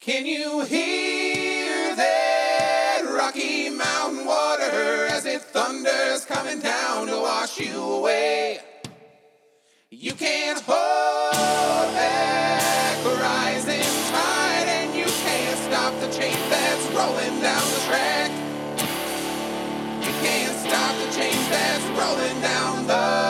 Can you hear that Rocky Mountain water as it thunders coming down to wash you away? You can't hold back the rising tide, and you can't stop the change that's rolling down the track. You can't stop the change that's rolling down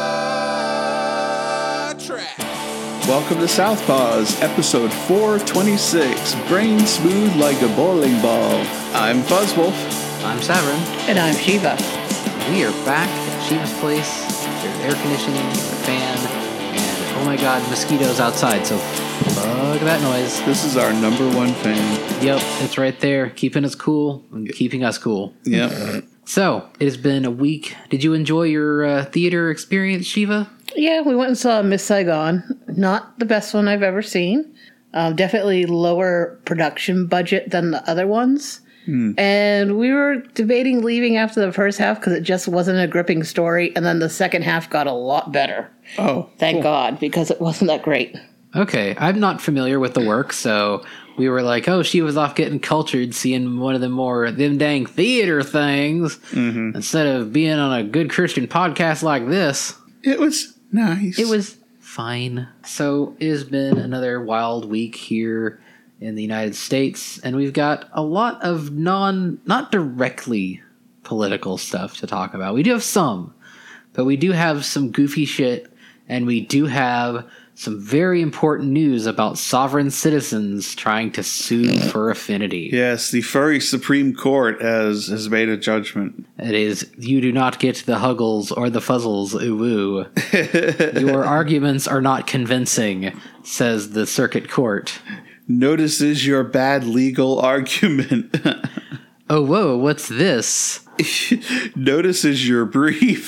the track. Welcome to Southpaws, episode 426, Brain Smooth Like a Bowling Ball. I'm Fuzzwolf. I'm Severin. And I'm Shiva. We are back at Shiva's place. There's air conditioning, a fan, and oh my god, mosquitoes outside, so fuck that noise. This is our number one fan. Yep, it's right there, keeping us cool and keeping us cool. Yep. So, it has been a week. Did you enjoy your theater experience, Shiva? Yeah, we went and saw Miss Saigon. Not the best one I've ever seen. Definitely lower production budget than the other ones. And we were debating leaving after the first half because it just wasn't a gripping story. And then the second half got a lot better. Oh, Thank God, because it wasn't that great. Okay, I'm not familiar with the work, so we were like, oh, she was off getting cultured, seeing one of them dang theater things, instead of being on a good Christian podcast like this. It was nice. It was fine. So it has been another wild week here in the United States, and we've got a lot of not directly political stuff to talk about. We do have some, but we do have some goofy shit, and we do have some very important news about sovereign citizens trying to sue for affinity. Yes, the furry Supreme Court has made a judgment. It is, you do not get the huggles or the fuzzles, ooh. Your arguments are not convincing, says the circuit court. Notices your bad legal argument. Oh, whoa, what's this? Notices your brief.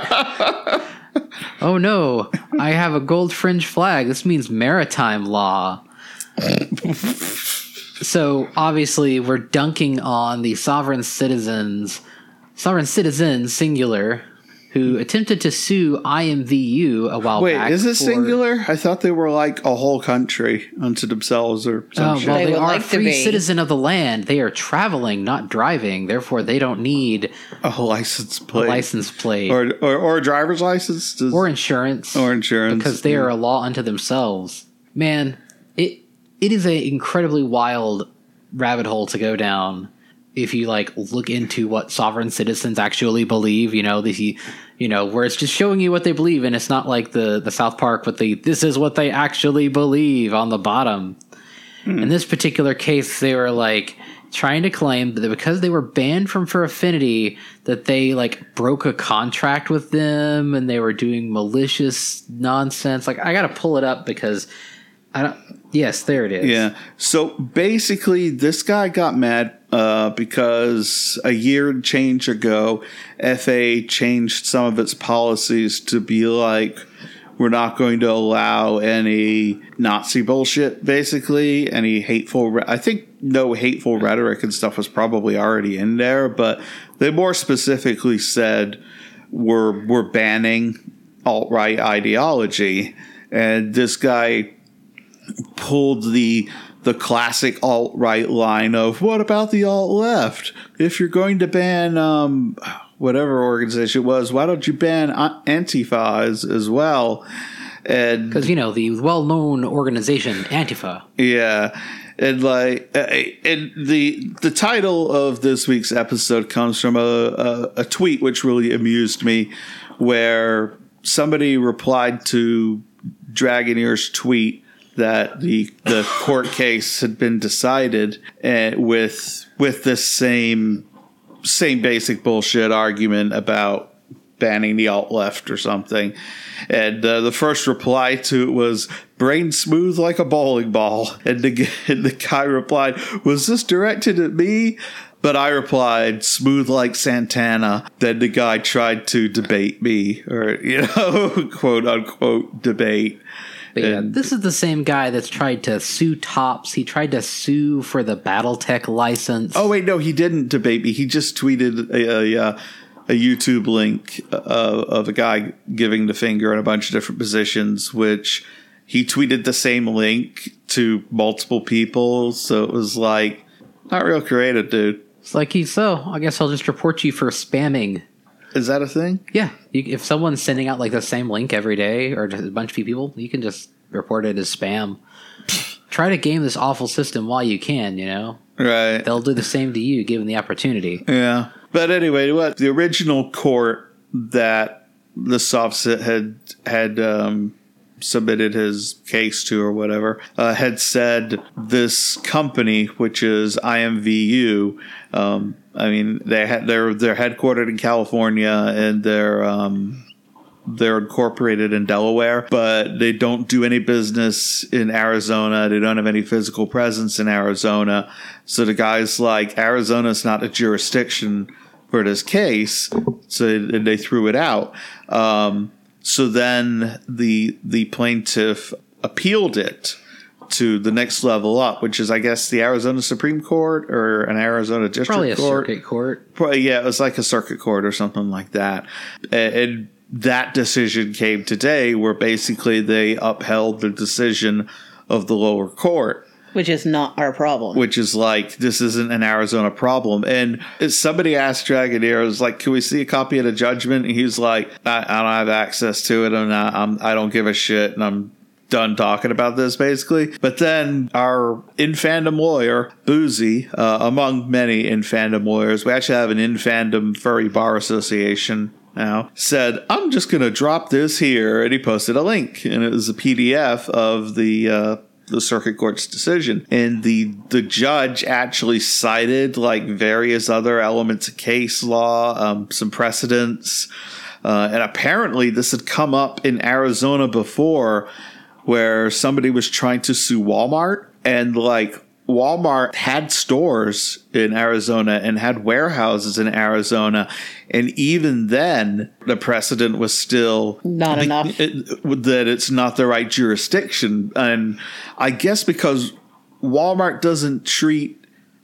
Oh no, I have a gold fringe flag. This means maritime law. So obviously we're dunking on the sovereign citizens singular, who attempted to sue IMVU a while back. Wait, is it singular? I thought they were like a whole country unto themselves or some shit. Well, They they would are like a to free be. citizen of the land. They are traveling, not driving. Therefore, they don't need A license a plate. license plate Or a driver's license. or insurance. Or insurance. Because they are a law unto themselves. Man, it is an incredibly wild rabbit hole to go down if you look into what sovereign citizens actually believe, where it's just showing you what they believe, and it's not like the South Park with this is what they actually believe on the bottom. In this particular case, they were trying to claim that because they were banned from Fur Affinity, that they broke a contract with them and they were doing malicious nonsense. I gotta pull it up because yes, there it is. Yeah. So basically, this guy got mad because a year and change ago, FA changed some of its policies to be we're not going to allow any Nazi bullshit, basically, any hateful... I think no hateful rhetoric and stuff was probably already in there, but they more specifically said we're banning alt-right ideology. And this guy pulled the classic alt-right line of, what about the alt-left? If you're going to ban whatever organization it was, why don't you ban Antifa as well? Because, the well-known organization, Antifa. Yeah. And and the title of this week's episode comes from a tweet which really amused me, where somebody replied to Dragoneer's tweet that the court case had been decided with this same basic bullshit argument about banning the alt-left or something. And the first reply to it was, brain smooth like a bowling ball. And the guy replied, was this directed at me? But I replied, smooth like Santana. Then the guy tried to debate me, or, quote unquote debate. But yeah, this is the same guy that's tried to sue Topps. He tried to sue for the BattleTech license. Oh, wait, no, he didn't debate me. He just tweeted a YouTube link of a guy giving the finger in a bunch of different positions, which he tweeted the same link to multiple people. So it was like, not real creative, dude. It's like, so I guess I'll just report you for spamming. Is that a thing? Yeah. If someone's sending out like the same link every day or just a bunch of people, you can just report it as spam. Try to game this awful system while you can, you know? Right. They'll do the same to you given the opportunity. Yeah. But anyway, what the original court that the Sovset had submitted his case to or whatever had said this company, which is IMVU, I mean, they're headquartered in California and they're incorporated in Delaware, but they don't do any business in Arizona. They don't have any physical presence in Arizona. So the guy's like, Arizona's not a jurisdiction for this case. So they threw it out. So then the plaintiff appealed it to the next level up, which is, I guess, the Arizona Supreme Court or an Arizona District Court. Probably a circuit court. Probably, yeah, it was like a circuit court or something like that. And that decision came today where basically they upheld the decision of the lower court. Which is not our problem. Which is like, this isn't an Arizona problem. And somebody asked Dragoneer, was like, can we see a copy of the judgment? And he's like, I don't have access to it. I don't give a shit. And I'm done talking about this, basically. But then our in-fandom lawyer, Boozy, among many in-fandom lawyers, we actually have an in-fandom furry bar association now, said, I'm just going to drop this here. And he posted a link. And it was a PDF of the circuit court's decision. And the judge actually cited like various other elements of case law, some precedents. And apparently this had come up in Arizona before, where somebody was trying to sue Walmart, and like Walmart had stores in Arizona and had warehouses in Arizona. And even then, the precedent was still not enough. That it's not the right jurisdiction. And I guess because Walmart doesn't treat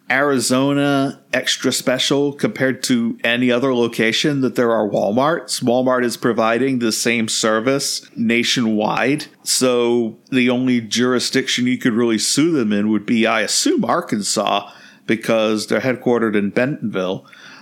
Arizona extra special compared to any other location that there are Walmarts. Walmart is providing the same service nationwide. So the only jurisdiction you could really sue them in would be, I assume, Arkansas, because they're headquartered in Bentonville.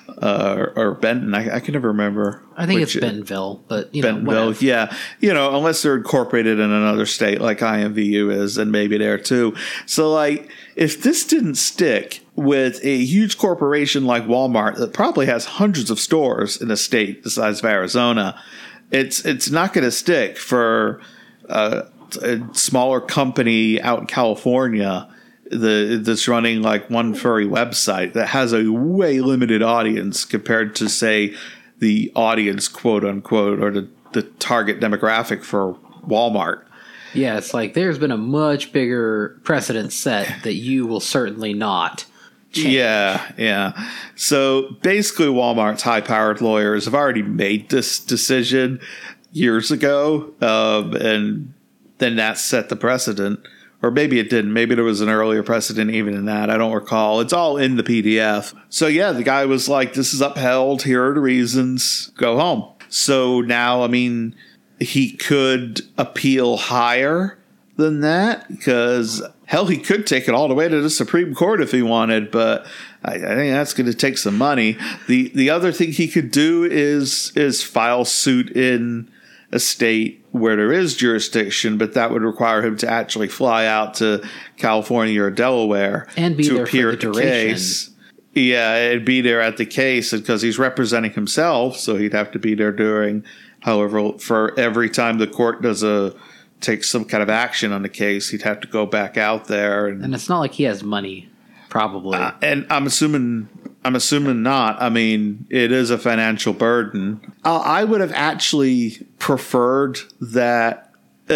Or Benton, I can never remember. I think it's Bentonville, but Bentonville, yeah. Unless they're incorporated in another state like IMVU is, and maybe there too. So, like, if this didn't stick with a huge corporation like Walmart that probably has hundreds of stores in a state the size of Arizona, it's not going to stick for a smaller company out in California that's running like one furry website that has a way limited audience compared to, say, the audience, quote unquote, or the target demographic for Walmart. Yeah, it's like there's been a much bigger precedent set that you will certainly not change. Yeah. So basically, Walmart's high-powered lawyers have already made this decision years ago, and then that set the precedent. Or maybe it didn't. Maybe there was an earlier precedent even in that. I don't recall. It's all in the PDF. So, yeah, the guy was like, this is upheld. Here are the reasons. Go home. So now, I mean, he could appeal higher than that because, hell, he could take it all the way to the Supreme Court if he wanted. But I think that's going to take some money. The other thing he could do is file suit in a state where there is jurisdiction, but that would require him to actually fly out to California or Delaware and be to there appear for the at the duration. case. Yeah, and be there at the case because he's representing himself, so he'd have to be there during, however, for every time the court takes some kind of action on the case, he'd have to go back out there. And it's not like he has money, probably. And I'm assuming not. I mean, it is a financial burden. I would have actually preferred that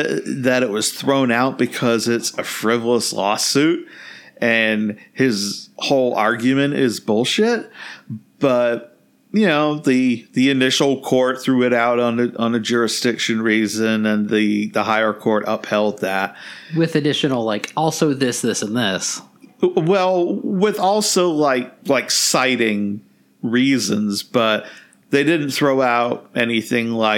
it was thrown out because it's a frivolous lawsuit and his whole argument is bullshit. But the initial court threw it out on a jurisdiction reason, and the higher court upheld that with additional also this, and this. Well, with also like citing reasons, but they didn't throw out anything like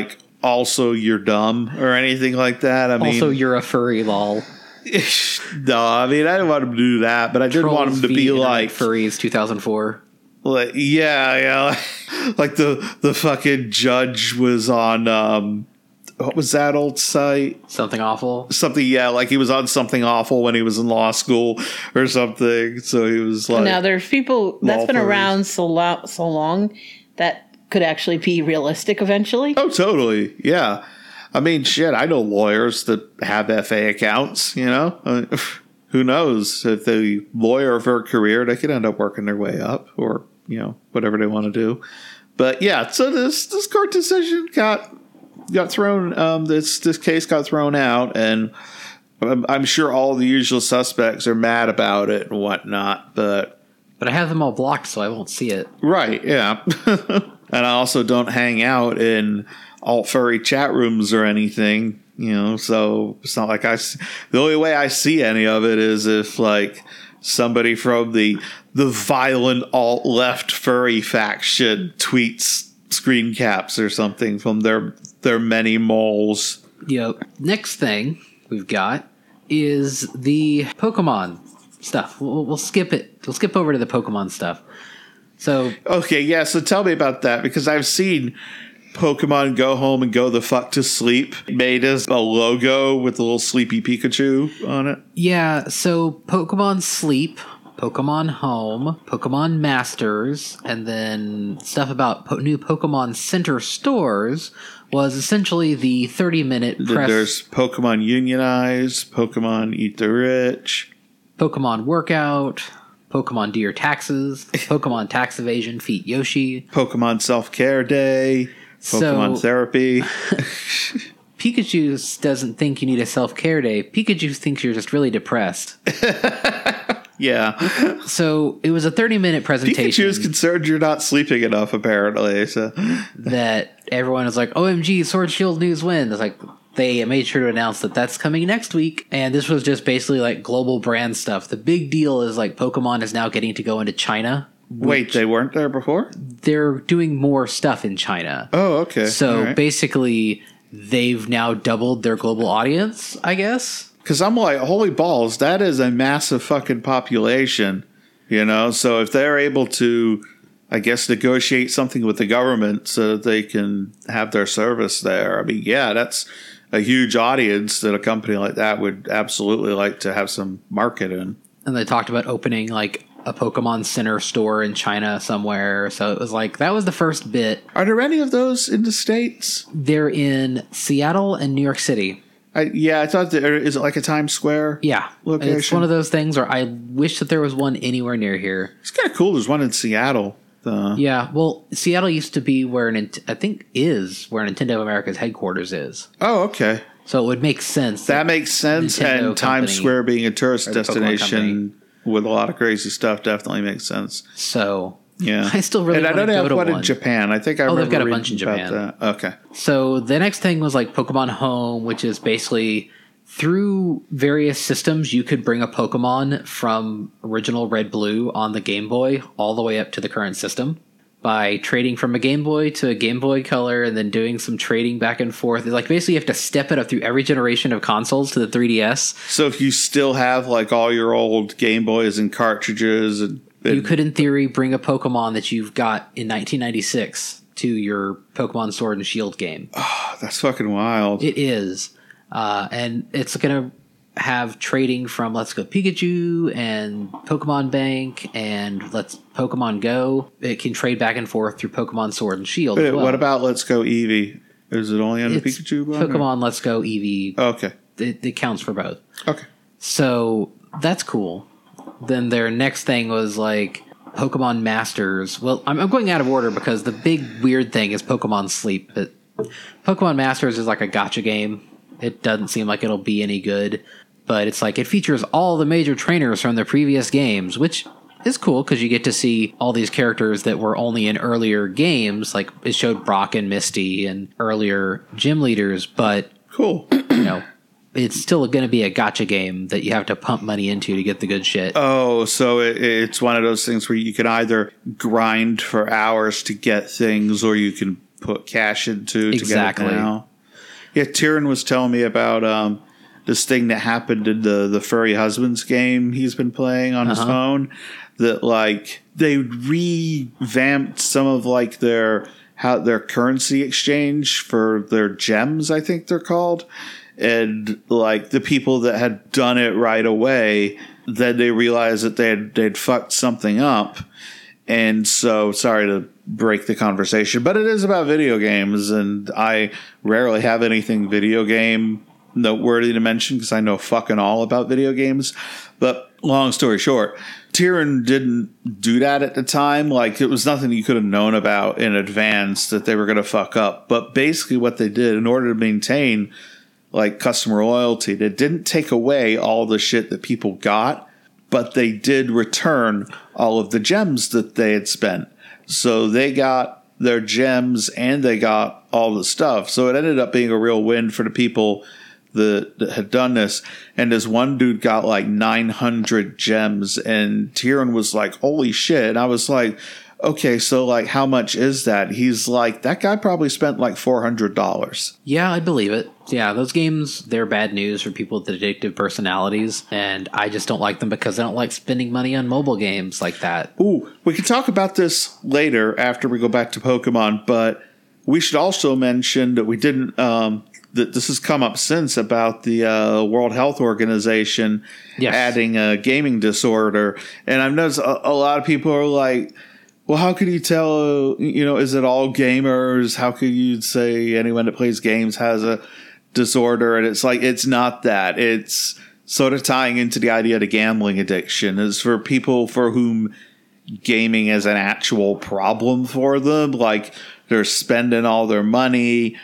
also you're dumb or anything like that. I mean, Also, you're a furry, lol. no, I mean, I didn't want him to do that, but I did want him to be like Furries 2004. Like, yeah, like the fucking judge was on what was that old site? Something awful. Something, yeah, like he was on Something Awful when he was in law school or something. So he was like, now there's people that's been furries. around so long that could actually be realistic eventually. oh, totally, yeah. I mean, shit, I know lawyers that have FA accounts. You know, who knows if the lawyer for a career, they could end up working their way up, or whatever they want to do. But yeah, so this court decision got thrown. This case got thrown out, and I'm sure all the usual suspects are mad about it and whatnot. But I have them all blocked, so I won't see it. right, yeah. And I also don't hang out in alt furry chat rooms or anything. So it's not like the only way I see any of it is if like somebody from the violent alt left furry faction tweets screen caps or something from their many moles. Yep. Next thing we've got is the Pokemon stuff. We'll skip it. We'll skip over to the Pokemon stuff. So okay, yeah. So tell me about that, because I've seen Pokemon Go Home and Go the Fuck to Sleep made as a logo with a little sleepy Pikachu on it. yeah, so Pokemon Sleep, Pokemon Home, Pokemon Masters, and then stuff about new Pokemon Center stores was essentially the 30-minute press. There's Pokemon Unionize, Pokemon Eat the Rich, Pokemon Workout, Pokemon Do Your Taxes, Pokemon Tax Evasion, Feat Yoshi, Pokemon Self-Care Day, Pokemon Therapy. Pikachu doesn't think you need a self-care day. Pikachu thinks you're just really depressed. Yeah. So it was a 30-minute presentation. Pikachu is concerned you're not sleeping enough, apparently. So that everyone was like, OMG, Sword Shield news win. It's like, they made sure to announce that that's coming next week. And this was just basically like global brand stuff. The big deal is like Pokemon is now getting to go into China. Wait, they weren't there before? They're doing more stuff in China. Oh, okay. So right. Basically, they've now doubled their global audience, I guess. Because I'm like, holy balls, that is a massive fucking population, So if they're able to, I guess, negotiate something with the government so that they can have their service there, I mean, yeah, that's a huge audience that a company like that would absolutely like to have some market in. And they talked about opening like a Pokemon Center store in China somewhere. So it was like, that was the first bit. Are there any of those in the States? They're in Seattle and New York City. I thought is it like a Times Square? Yeah. Location? It's one of those things where I wish that there was one anywhere near here. It's kind of cool. There's one in Seattle. Yeah. Well, Seattle used to be where I think is where Nintendo America's headquarters is. Oh, okay. So it would make sense. That makes sense. Nintendo and Times Square being a tourist destination with a lot of crazy stuff definitely makes sense. So yeah, I still really want to go to one. And I know they have one in Japan. I think I remember they've got a reading bunch in about Japan. that. Okay. So the next thing was like Pokemon Home, which is basically through various systems, you could bring a Pokemon from original Red Blue on the Game Boy all the way up to the current system by trading from a Game Boy to a Game Boy Color and then doing some trading back and forth. Like basically you have to step it up through every generation of consoles to the 3DS. So if you still have like all your old Game Boys and cartridges, and you could in theory bring a Pokemon that you've got in 1996 to your Pokemon Sword and Shield game. Oh, that's fucking wild. It is. And it's going to have trading from Let's Go Pikachu and Pokemon Bank and Let's Pokemon Go. It can trade back and forth through Pokemon Sword and Shield as well. What about Let's Go Eevee? Is it only on the Pikachu one? Pokemon Let's Go Eevee. Oh, okay. It counts for both. Okay. So that's cool. Then their next thing was like Pokemon Masters. Well, I'm going out of order because the big weird thing is Pokemon Sleep. But Pokemon Masters is like a gacha game. It doesn't seem like it'll be any good. But it's like it features all the major trainers from the previous games, which is cool because you get to see all these characters that were only in earlier games. Like it showed Brock and Misty and earlier gym leaders. But, cool. It's still going to be a gacha game that you have to pump money into to get the good shit. Oh, so it's one of those things where you can either grind for hours to get things or you can put cash into to get it now. Yeah, Tyrion was telling me about this thing that happened in the Furry Husbands game he's been playing on his phone. That like they revamped some of like their currency exchange for their gems, I think they're called. And like the people that had done it right away, then they realized that they'd fucked something up. And so, sorry to break the conversation, but it is about video games, and I rarely have anything video game noteworthy to mention because I know fucking all about video games. But long story short, Tyrion didn't do that at the time. Like, it was nothing you could have known about in advance that they were going to fuck up. But basically what they did in order to maintain like customer loyalty, they didn't take away all the shit that people got, but they did return all of the gems that they had spent. So they got their gems and they got all the stuff. So it ended up being a real win for the people that had done this. And this one dude got like 900 gems, and Tyrion was like, holy shit. And I was like, okay, so like how much is that? He's like, that guy probably spent like $400. Yeah, I believe it. Yeah, those games, they're bad news for people with addictive personalities, and I just don't like them because I don't like spending money on mobile games like that. Ooh, we can talk about this later after we go back to Pokemon, but we should also mention that we didn't, that this has come up since about the World Health Organization adding a gaming disorder. And I've noticed a lot of people are like, well, how can you tell, is it all gamers? How can you say anyone that plays games has a disorder? And it's like, it's not that. It's sort of tying into the idea of the gambling addiction. Is for people for whom gaming is an actual problem for them. Like, they're spending all their money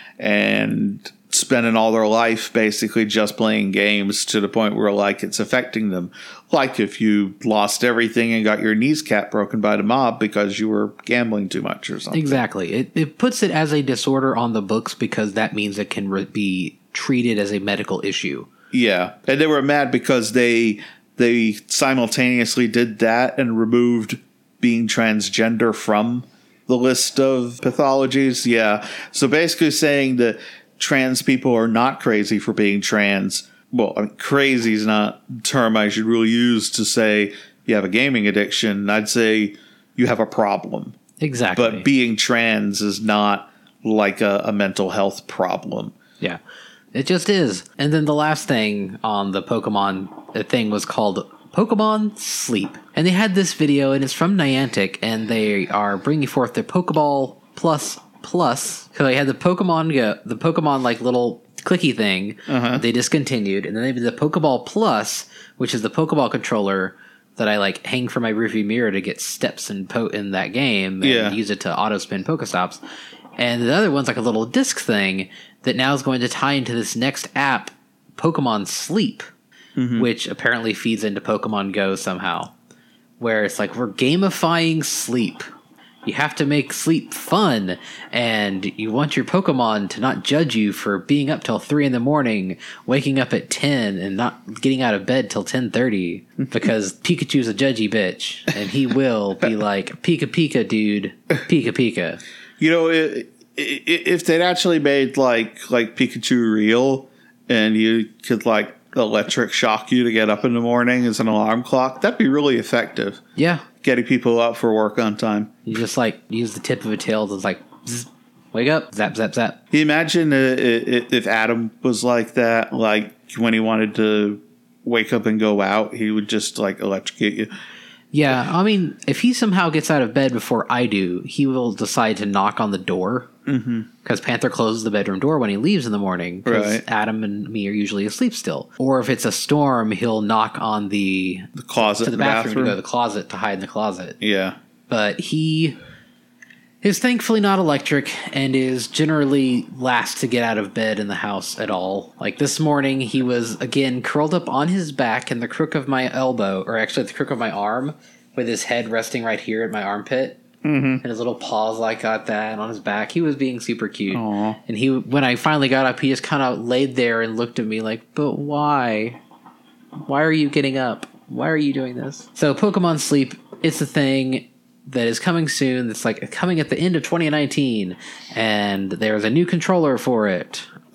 and spending all their life basically just playing games to the point where like it's affecting them. Like if you lost everything and got your kneecap broken by the mob because you were gambling too much or something. Exactly. It puts it as a disorder on the books because that means it can be treated as a medical issue. Yeah. And they were mad because they simultaneously did that and removed being transgender from the list of pathologies. Yeah. So basically saying that trans people are not crazy for being trans. Well, I mean, crazy is not a term I should really use to say you have a gaming addiction. I'd say you have a problem. Exactly. But being trans is not like a mental health problem. Yeah, it just is. And then the last thing on the Pokemon thing was called Pokemon Sleep. And they had this video, and it's from Niantic, and they are bringing forth their Pokeball Plus. So they had the Pokemon like little clicky thing. They discontinued, and then they did the Pokeball Plus, which is the Pokeball controller that I like hang from my rearview mirror to get steps in that game and use it to auto spin Pokestops. And the other one's like a little disc thing that now is going to tie into this next app, Pokemon Sleep, which apparently feeds into Pokemon Go somehow, where it's like we're gamifying sleep. You have to make sleep fun, and you want your Pokemon to not judge you for being up till 3 a.m, waking up at 10 and not getting out of bed till 10:30 because Pikachu's a judgy bitch, and he will be like, Pika Pika, dude, Pika Pika. If they'd actually made like Pikachu real, and you could like electric shock you to get up in the morning as an alarm clock, that'd be really effective. Yeah. Getting people up for work on time. You just like use the tip of a tail to like zzz, wake up, zap, zap, zap. Can you imagine if Adam was like that? Like when he wanted to wake up and go out, he would just like electrocute you. Yeah, I mean, if he somehow gets out of bed before I do, he will decide to knock on the door. Because Panther closes the bedroom door when he leaves in the morning. Because Adam and me are usually asleep still. Or if it's a storm, he'll knock on the closet to the bathroom to go to the closet to hide in the closet. Yeah. But he is thankfully not electric and is generally last to get out of bed in the house at all. Like this morning, he was, again, curled up on his back in the crook of my elbow, or actually the crook of my arm, with his head resting right here at my armpit. And his little paws like got that on his back. He was being super cute. Aww. And when I finally got up, he just kind of laid there and looked at me like, but why? Why are you getting up? Why are you doing this? So Pokemon Sleep, it's a thing that is coming soon. It's like coming at the end of 2019, and there's a new controller for it.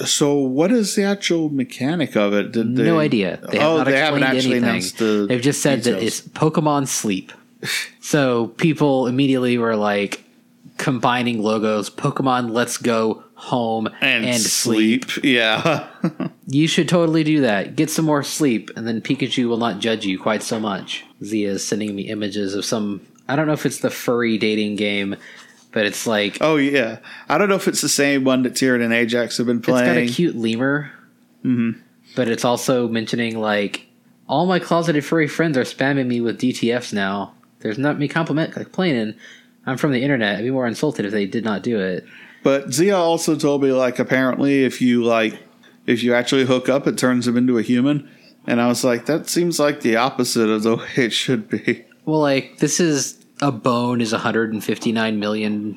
So what is the actual mechanic of it? Did they, No idea. They have not they haven't explained actually anything. announced the They've just said that details. it's Pokemon Sleep. So people immediately were like combining logos. Pokemon Let's Go Home and Sleep. Yeah. You should totally do that. Get some more sleep, and then Pikachu will not judge you quite so much. Zia is sending me images of some. I don't know if it's the furry dating game, but it's like Oh yeah. I don't know if it's the same one that Tyrion and Ajax have been it's got playing. a cute lemur. Mm-hmm. But it's also mentioning like all my closeted furry friends are spamming me with DTFs now. There's not me complaining. I'm from the internet. I'd be more insulted if they did not do it. But Zia also told me like apparently if you actually hook up, it turns him into a human. And I was like, that seems like the opposite of the way it should be. Well, like this is a bone is $159 million.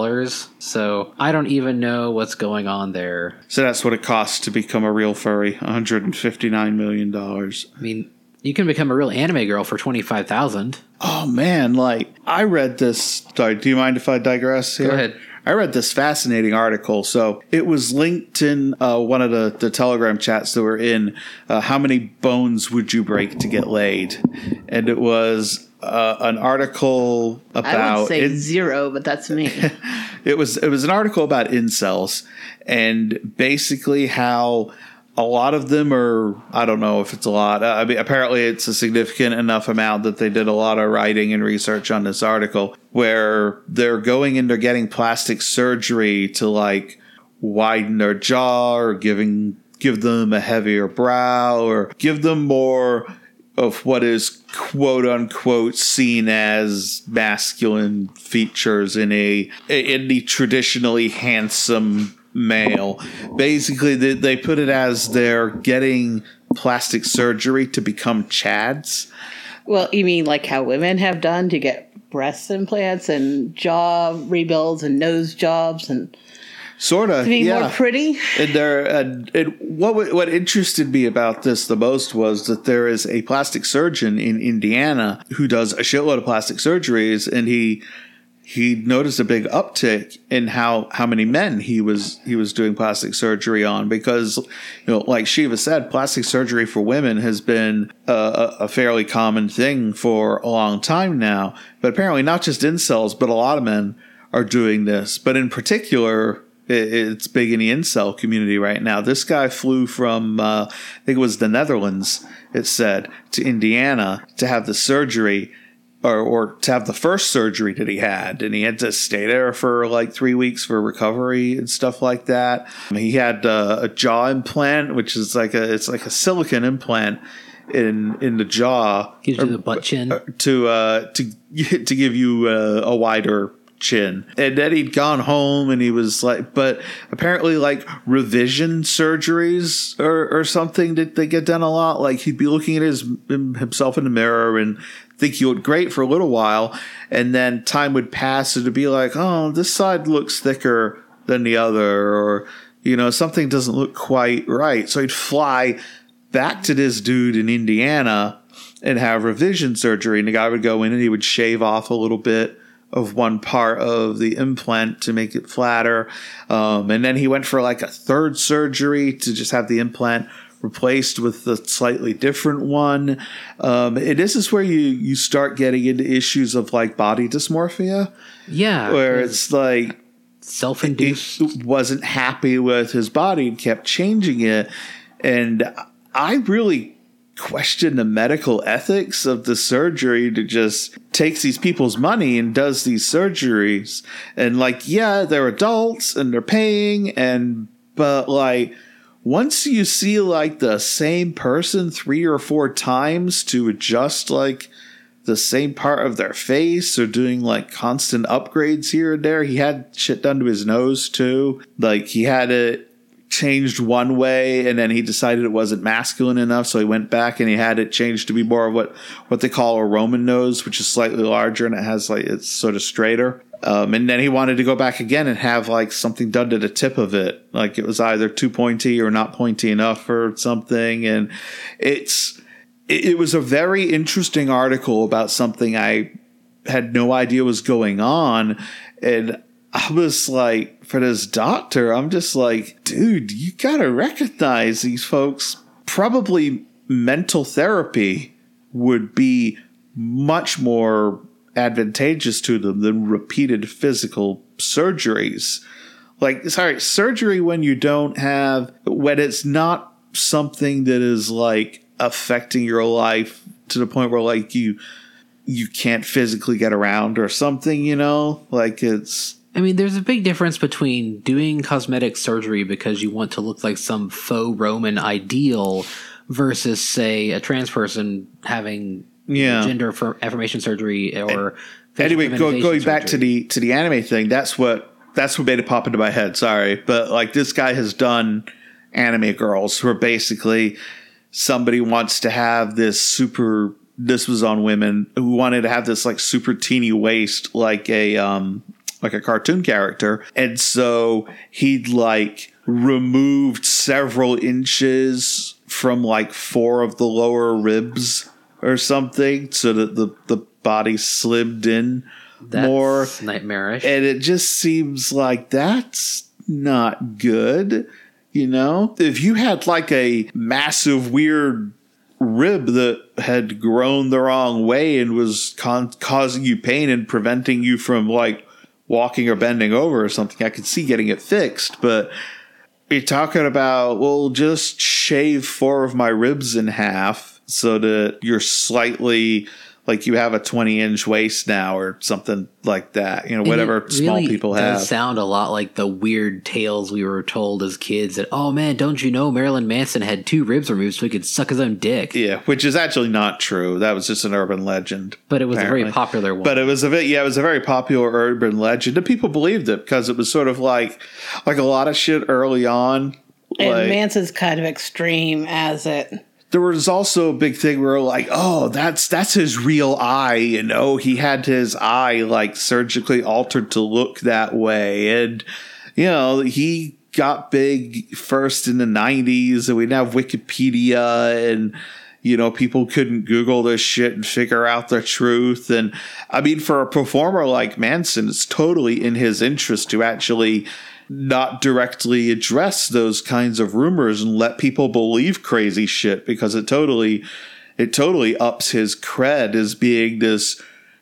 So I don't even know what's going on there. So that's what it costs to become a real furry, $159 million. I mean, you can become a real anime girl for $25,000. Oh man, like I read this. Sorry, do you mind if I digress here? Go ahead. I read this fascinating article. So it was linked in one of the Telegram chats that were in. How many bones would you break to get laid? And it was an article about. I would say 0, but that's me. It was an article about incels and basically how a lot of them are, I don't know if it's a lot. I mean, apparently it's a significant enough amount that they did a lot of writing and research on this article where they're going into getting plastic surgery to like widen their jaw or give them a heavier brow or give them more of what is quote unquote seen as masculine features in the traditionally handsome male. Basically, they put it as they're getting plastic surgery to become chads. Well, you mean like how women have done to get breast implants and jaw rebuilds and nose jobs and Sort of, to be yeah. more pretty? And what interested me about this the most was that there is a plastic surgeon in Indiana who does a shitload of plastic surgeries, and he noticed a big uptick in how many men he was doing plastic surgery on, because like Shiva said, plastic surgery for women has been a fairly common thing for a long time now. But apparently not just incels, but a lot of men are doing this. But in particular, it's big in the incel community right now. This guy flew from, I think it was the Netherlands, it said, to Indiana to have the surgery, or to have the first surgery that he had. And he had to stay there for like 3 weeks for recovery and stuff like that. He had a jaw implant, which is like a silicone implant in the jaw. Gives you the butt chin. To give you a wider chin. And then he'd gone home and he was like, but apparently like revision surgeries or something that they get done a lot. Like he'd be looking at himself in the mirror and think he looked great for a little while, and then time would pass and it'd be like, oh, this side looks thicker than the other, or something doesn't look quite right. So he'd fly back to this dude in Indiana and have revision surgery, and the guy would go in and he would shave off a little bit of one part of the implant to make it flatter. And then he went for like a third surgery to just have the implant replaced with a slightly different one. And this is where you start getting into issues of like body dysmorphia. Yeah. Where it's like self-induced. He wasn't happy with his body and kept changing it. And I really question the medical ethics of the surgery to just takes these people's money and does these surgeries. And like, yeah, they're adults and they're paying, but like once you see like the same person 3 or 4 times to adjust like the same part of their face, or doing like constant upgrades here and there. He had shit done to his nose too. Like he had it changed one way and then he decided it wasn't masculine enough, so he went back and he had it changed to be more of what they call a Roman nose, which is slightly larger and it has like, it's sort of straighter. And then he wanted to go back again and have like something done to the tip of it, like it was either too pointy or not pointy enough or something. And it was a very interesting article about something I had no idea was going on. And I was like, for this doctor, I'm just like, dude, you gotta recognize these folks. Probably mental therapy would be much more advantageous to them than repeated physical surgeries. Like, sorry, surgery when it's not something that is like affecting your life to the point where like you can't physically get around or something, like it's. I mean, there's a big difference between doing cosmetic surgery because you want to look like some faux Roman ideal versus, say, a trans person having gender affirmation surgery or anyway. Going back to the anime thing, that's what made it pop into my head. Sorry, but like this guy has done anime girls who are basically somebody wants to have this super. This was on women who wanted to have this like super teeny waist, like a cartoon character. And so he'd like removed several inches from like 4 of the lower ribs or something so that the body slimmed in more. That's nightmarish. And it just seems like that's not good. If you had like a massive weird rib that had grown the wrong way and was causing you pain and preventing you from like walking or bending over or something, I could see getting it fixed. But you're talking about, well, just shave 4 of my ribs in half so that you're slightly like you have a 20-inch waist now or something like that. Whatever small people have. It does sound a lot like the weird tales we were told as kids that, oh man, don't you know Marilyn Manson had 2 ribs removed so he could suck his own dick? Yeah, which is actually not true. That was just an urban legend. But it was apparently a very popular one. But it was a very popular urban legend, and people believed it because it was sort of like a lot of shit early on. And Manson's kind of extreme as it. There was also a big thing where like, oh, that's his real eye, he had his eye like surgically altered to look that way. And, he got big first in the 90s and we now have Wikipedia and, people couldn't Google this shit and figure out the truth. And I mean, for a performer like Manson, it's totally in his interest to actually not directly address those kinds of rumors and let people believe crazy shit because it totally ups his cred as being this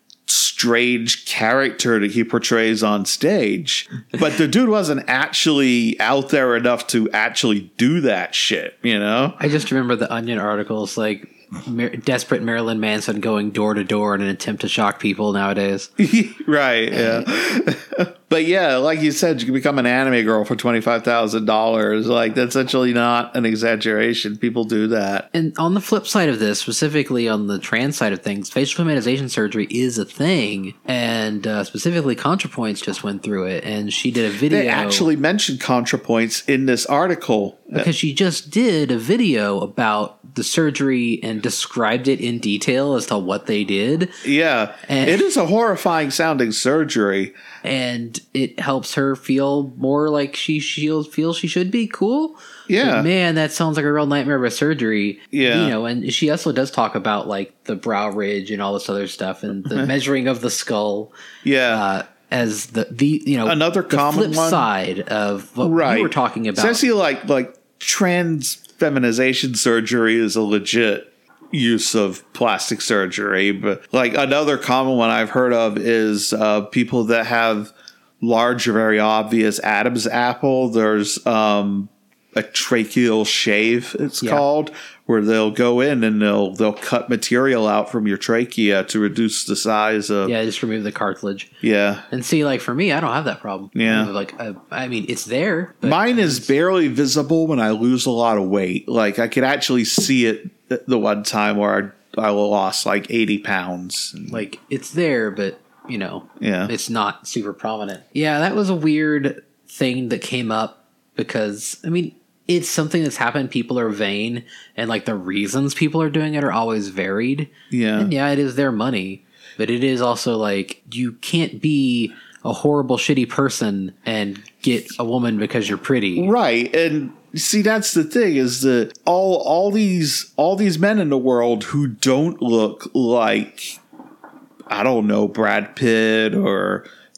strange character that he portrays on stage. But the dude wasn't actually out there enough to actually do that shit, I just remember the Onion articles like desperate Marilyn Manson going door to door in an attempt to shock people nowadays. Right, yeah. But yeah, like you said, you can become an anime girl for $25,000. Like, that's actually not an exaggeration. People do that. And on the flip side of this, specifically on the trans side of things, facial feminization surgery is a thing. And specifically, ContraPoints just went through it. And she did a video. They actually mentioned ContraPoints in this article. Because she just did a video about the surgery and described it in detail as to what they did. Yeah. And it is a horrifying sounding surgery. And it helps her feel more like she feels she should be. Cool. Yeah. But man, that sounds like a real nightmare of a surgery. Yeah. And she also does talk about like the brow ridge and all this other stuff and the measuring of the skull. Yeah. As the another the common flip one side of what we were talking about. Essentially, like trans feminization surgery is a legit use of plastic surgery, but like another common one I've heard of is people that have large or very obvious Adam's apple. There's a tracheal shave, it's called, where they'll go in and they'll cut material out from your trachea to reduce the size of. Yeah, just remove the cartilage. Yeah. And see, like for me, I don't have that problem. Yeah. Like, I mean, it's there. But mine is barely visible when I lose a lot of weight. Like I could actually see it the one time where I lost like 80 pounds. Like it's there, but yeah, it's not super prominent. Yeah, that was a weird thing that came up because, I mean, it's something that's happened. People are vain, and like the reasons people are doing it are always varied. Yeah. And yeah, it is their money, but it is also like you can't be a horrible, shitty person and get a woman because you're pretty. Right. And see, that's the thing is that all these men in the world who don't look like, I don't know, Brad Pitt or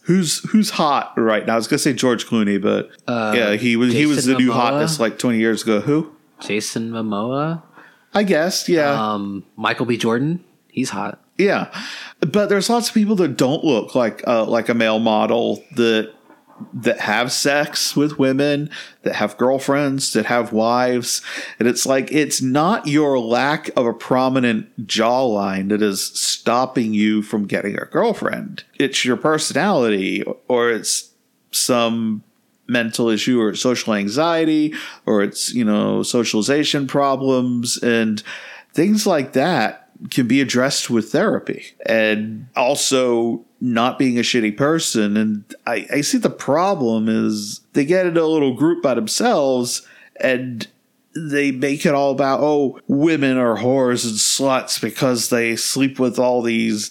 Who's hot right now? I was gonna say George Clooney, but yeah, he was Jason the new Momoa? hotness like 20 years ago. Who? Jason Momoa, I guess, yeah. Michael B. Jordan. He's hot. Yeah, but there's lots of people that don't look like a male model that have sex with women, that have girlfriends, that have wives, and it's like it's not your lack of a prominent jawline that is stopping you from getting a girlfriend. It's your personality, or it's some mental issue, or social anxiety, or it's socialization problems and things like that can be addressed with therapy. And also not being a shitty person. And I see the problem is they get into a little group by themselves and they make it all about, oh, women are whores and sluts because they sleep with all these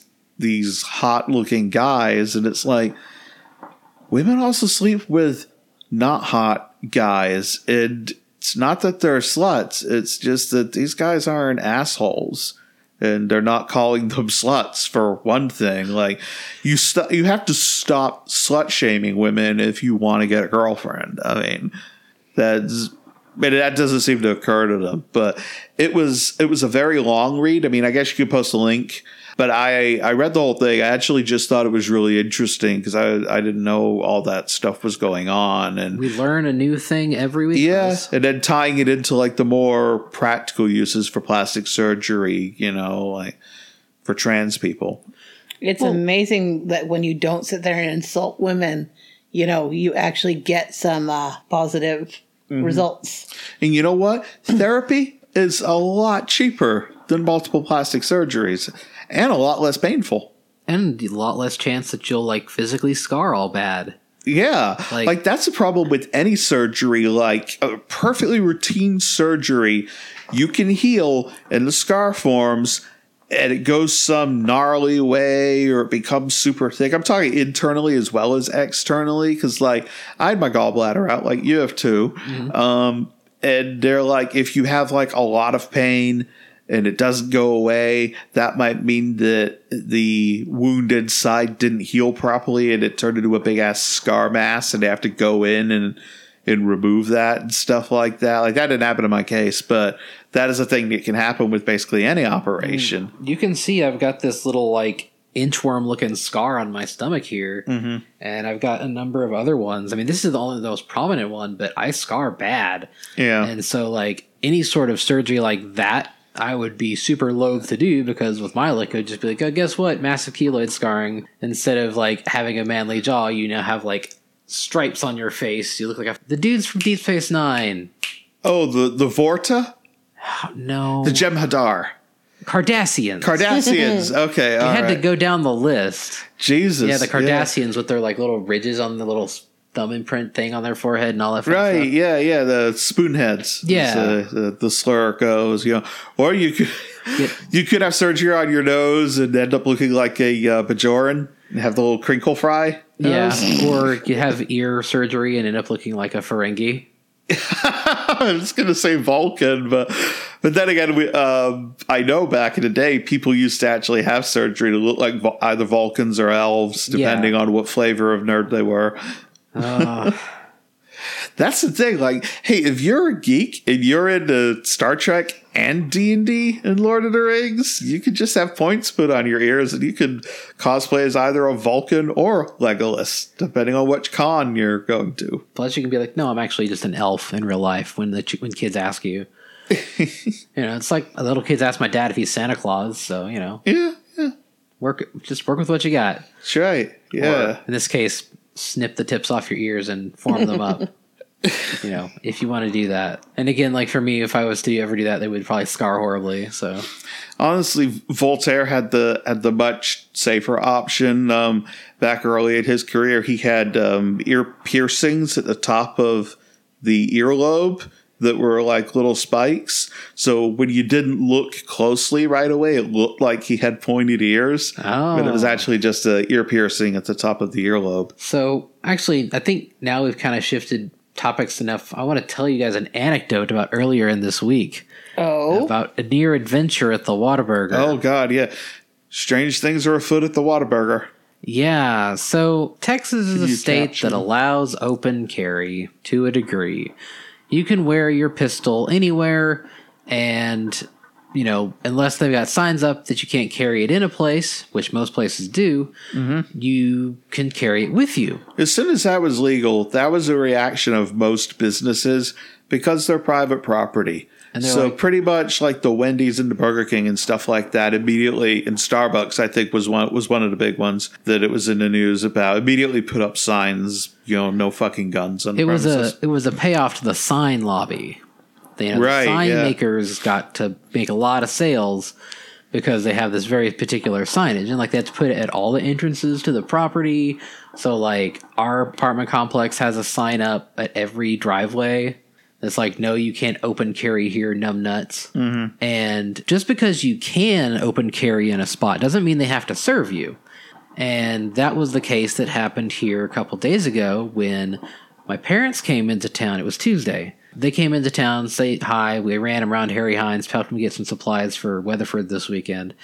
hot looking guys. And it's like, women also sleep with not hot guys. And it's not that they're sluts. It's just that these guys aren't assholes. And they're not calling them sluts, for one thing. Like, you have to stop slut shaming women if you want to get a girlfriend. I mean, that doesn't seem to occur to them. But it was a very long read. I mean, I guess you could post a link. But I read the whole thing. I actually just thought it was really interesting because I didn't know all that stuff was going on. And we learn a new thing every week. Yeah, and then tying it into like the more practical uses for plastic surgery, like for trans people. It's amazing that when you don't sit there and insult women, you actually get some positive results. And you know what? Therapy is a lot cheaper than multiple plastic surgeries. And a lot less painful. And a lot less chance that you'll like physically scar all bad. Yeah. Like that's the problem with any surgery, like a perfectly routine surgery. You can heal and the scar forms and it goes some gnarly way or it becomes super thick. I'm talking internally as well as externally. Cause like I had my gallbladder out like you have too. Mm-hmm. And they're like, if you have like a lot of pain and it doesn't go away, that might mean that the wound inside didn't heal properly and it turned into a big ass scar mass and they have to go in and remove that and stuff like that. Like that didn't happen in my case, but that is a thing that can happen with basically any operation. You can see I've got this little like inchworm looking scar on my stomach here. Mm-hmm. And I've got a number of other ones. I mean, this is the only the most prominent one, but I scar bad. Yeah. And so like any sort of surgery like that, I would be super loath to do because with my look, I'd just be like, oh, guess what? Massive keloid scarring. Instead of like having a manly jaw, you now have like stripes on your face. You look like the dudes from Deep Space Nine. Oh, the Vorta? No. The Jem'Hadar. Cardassians. Okay. You had to go down the list. Jesus. Yeah, the Cardassians with their like little ridges on the little thumb imprint thing on their forehead and all that stuff. Right, yeah, the spoonheads. Yeah. The slur goes, or you could have surgery on your nose and end up looking like a Bajoran and have the little crinkle fry nose. Yeah, or you have ear surgery and end up looking like a Ferengi. I was going to say Vulcan, but then again, I know back in the day, people used to actually have surgery to look like either Vulcans or elves, depending on what flavor of nerd they were. That's the thing. Like, hey, if you're a geek and you're into Star Trek and D&D and Lord of the Rings, you could just have points put on your ears and you could cosplay as either a Vulcan or Legolas, depending on which con you're going to. Plus, you can be like, no, I'm actually just an elf in real life when kids ask you. It's like little kids ask my dad if he's Santa Claus, so, Yeah. Work with what you got. That's right. Yeah. Or, in this case, snip the tips off your ears and form them up. If you want to do that. And again, like for me, if I was to ever do that, they would probably scar horribly. So honestly, Voltaire had the much safer option. Back early in his career, he had ear piercings at the top of the earlobe that were like little spikes. So when you didn't look closely right away, it looked like he had pointed ears. Oh. But it was actually just an ear piercing at the top of the earlobe. So actually, I think now we've kind of shifted topics enough. I want to tell you guys an anecdote about earlier in this week. Oh. About a near adventure at the Whataburger. Oh, God, yeah. Strange things are afoot at the Whataburger. Yeah, so Texas is a you state caption? that allows open carry to a degree. You can wear your pistol anywhere, and, you know, unless they've got signs up that you can't carry it in a place, which most places do, you can carry it with you. As soon as that was legal, that was a reaction of most businesses because they're private property. And they're So like- pretty much like the Wendy's and the Burger King and stuff like that immediately, and Starbucks I think was one of the big ones that it was in the news about, immediately put up signs, you know, no fucking guns on the premises. It was a payoff to the sign lobby. The Right, sign yeah. makers got to make a lot of sales because they have this very particular signage, and like they have to put it at all the entrances to the property. So like our apartment complex has a sign up at every driveway. It's like, no, you can't open carry here, numbnuts. Mm-hmm. And just because you can open carry in a spot doesn't mean they have to serve you. And that was the case that happened here a couple days ago when my parents came into town. It was Tuesday. They came into town, say hi. We ran around Harry Hines, helped them get some supplies for Weatherford this weekend.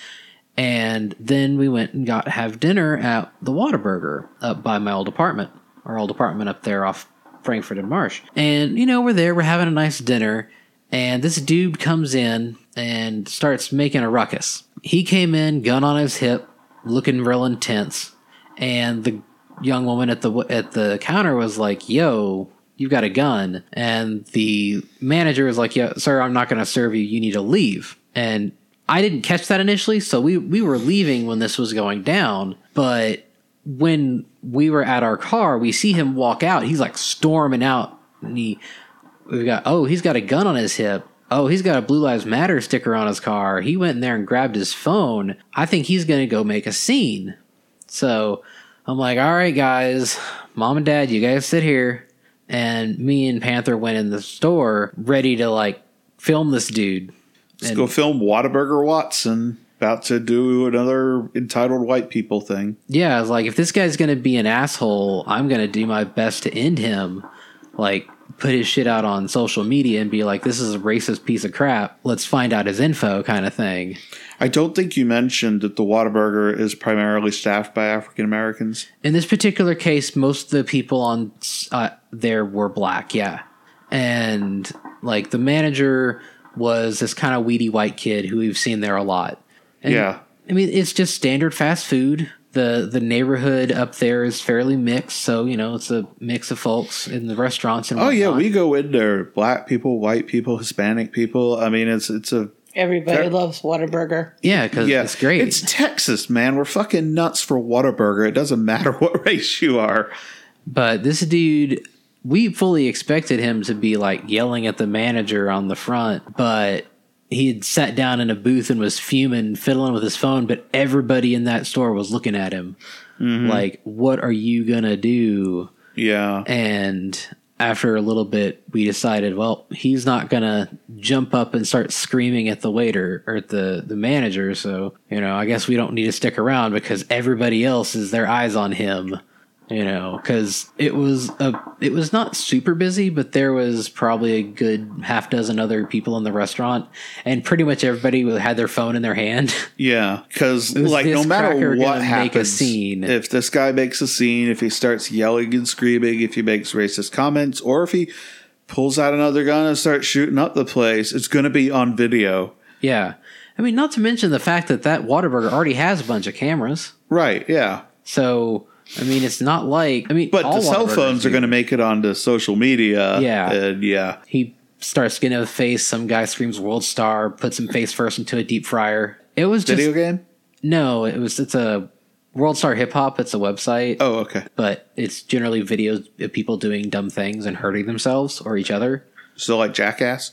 And then we went and have dinner at the Whataburger up by my old apartment. Our old apartment up there off Frankfurt and Marsh. And, you know, we're there, we're having a nice dinner, and this dude comes in and starts making a ruckus. He came in, gun on his hip, looking real intense, and the young woman at the counter was like, yo, you've got a gun. And the manager was like, yeah, sir, I'm not going to serve you. You need to leave. And I didn't catch that initially, so we were leaving when this was going down, but when we were at our car, we see him walk out. He's like storming out, and he's got a gun on his hip. Oh, he's got a Blue Lives Matter sticker on his car. He went in there and grabbed his phone. I think he's going to go make a scene. So I'm like, all right, guys, mom and dad, you guys sit here. And me and Panther went in the store ready to like film this dude. Let's go film Whataburger Watson about to do another entitled white people thing. Yeah, I was like, if this guy's going to be an asshole, I'm going to do my best to end him. Like, put his shit out on social media and be like, this is a racist piece of crap. Let's find out his info kind of thing. I don't think you mentioned that the Whataburger is primarily staffed by African Americans. In this particular case, most of the people on there were black, yeah. And, like, the manager was this kind of weedy white kid who we've seen there a lot. And, Yeah. I mean, it's just standard fast food. The neighborhood up there is fairly mixed, so, you know, it's a mix of folks in the restaurants and Oh, whatnot. yeah, we go in there. Black people, white people, Hispanic people. I mean, it's a... Everybody loves Whataburger. Yeah, because Yeah, it's great. It's Texas, man. We're fucking nuts for Whataburger. It doesn't matter what race you are. But this dude, we fully expected him to be like yelling at the manager on the front, but he had sat down in a booth and was fuming, fiddling with his phone, but everybody in that store was looking at him like, what are you gonna do? Yeah. And after a little bit, we decided, well, he's not gonna jump up and start screaming at the waiter or at the manager, so, you know, I guess we don't need to stick around because everybody else is their eyes on him. You know, because it was not super busy, but there was probably a good half dozen other people in the restaurant, and pretty much everybody had their phone in their hand. Yeah, because was like no this matter cracker what gonna happens, make a scene. if this guy makes a scene, if he starts yelling and screaming, if he makes racist comments, or if he pulls out another gun and starts shooting up the place, it's going to be on video. Yeah, I mean, not to mention the fact that Whataburger already has a bunch of cameras, Right? Yeah. so. I mean, it's not like... I mean, But all the cell Whataburgers phones are do. going to make it onto social media. Yeah. And yeah. He starts getting in the face. Some guy screams "World Star," puts him face first into a deep fryer. It was just... Video game? No, it's a World Star Hip Hop. It's a website. Oh, okay. But it's generally videos of people doing dumb things and hurting themselves or each other. So like Jackass?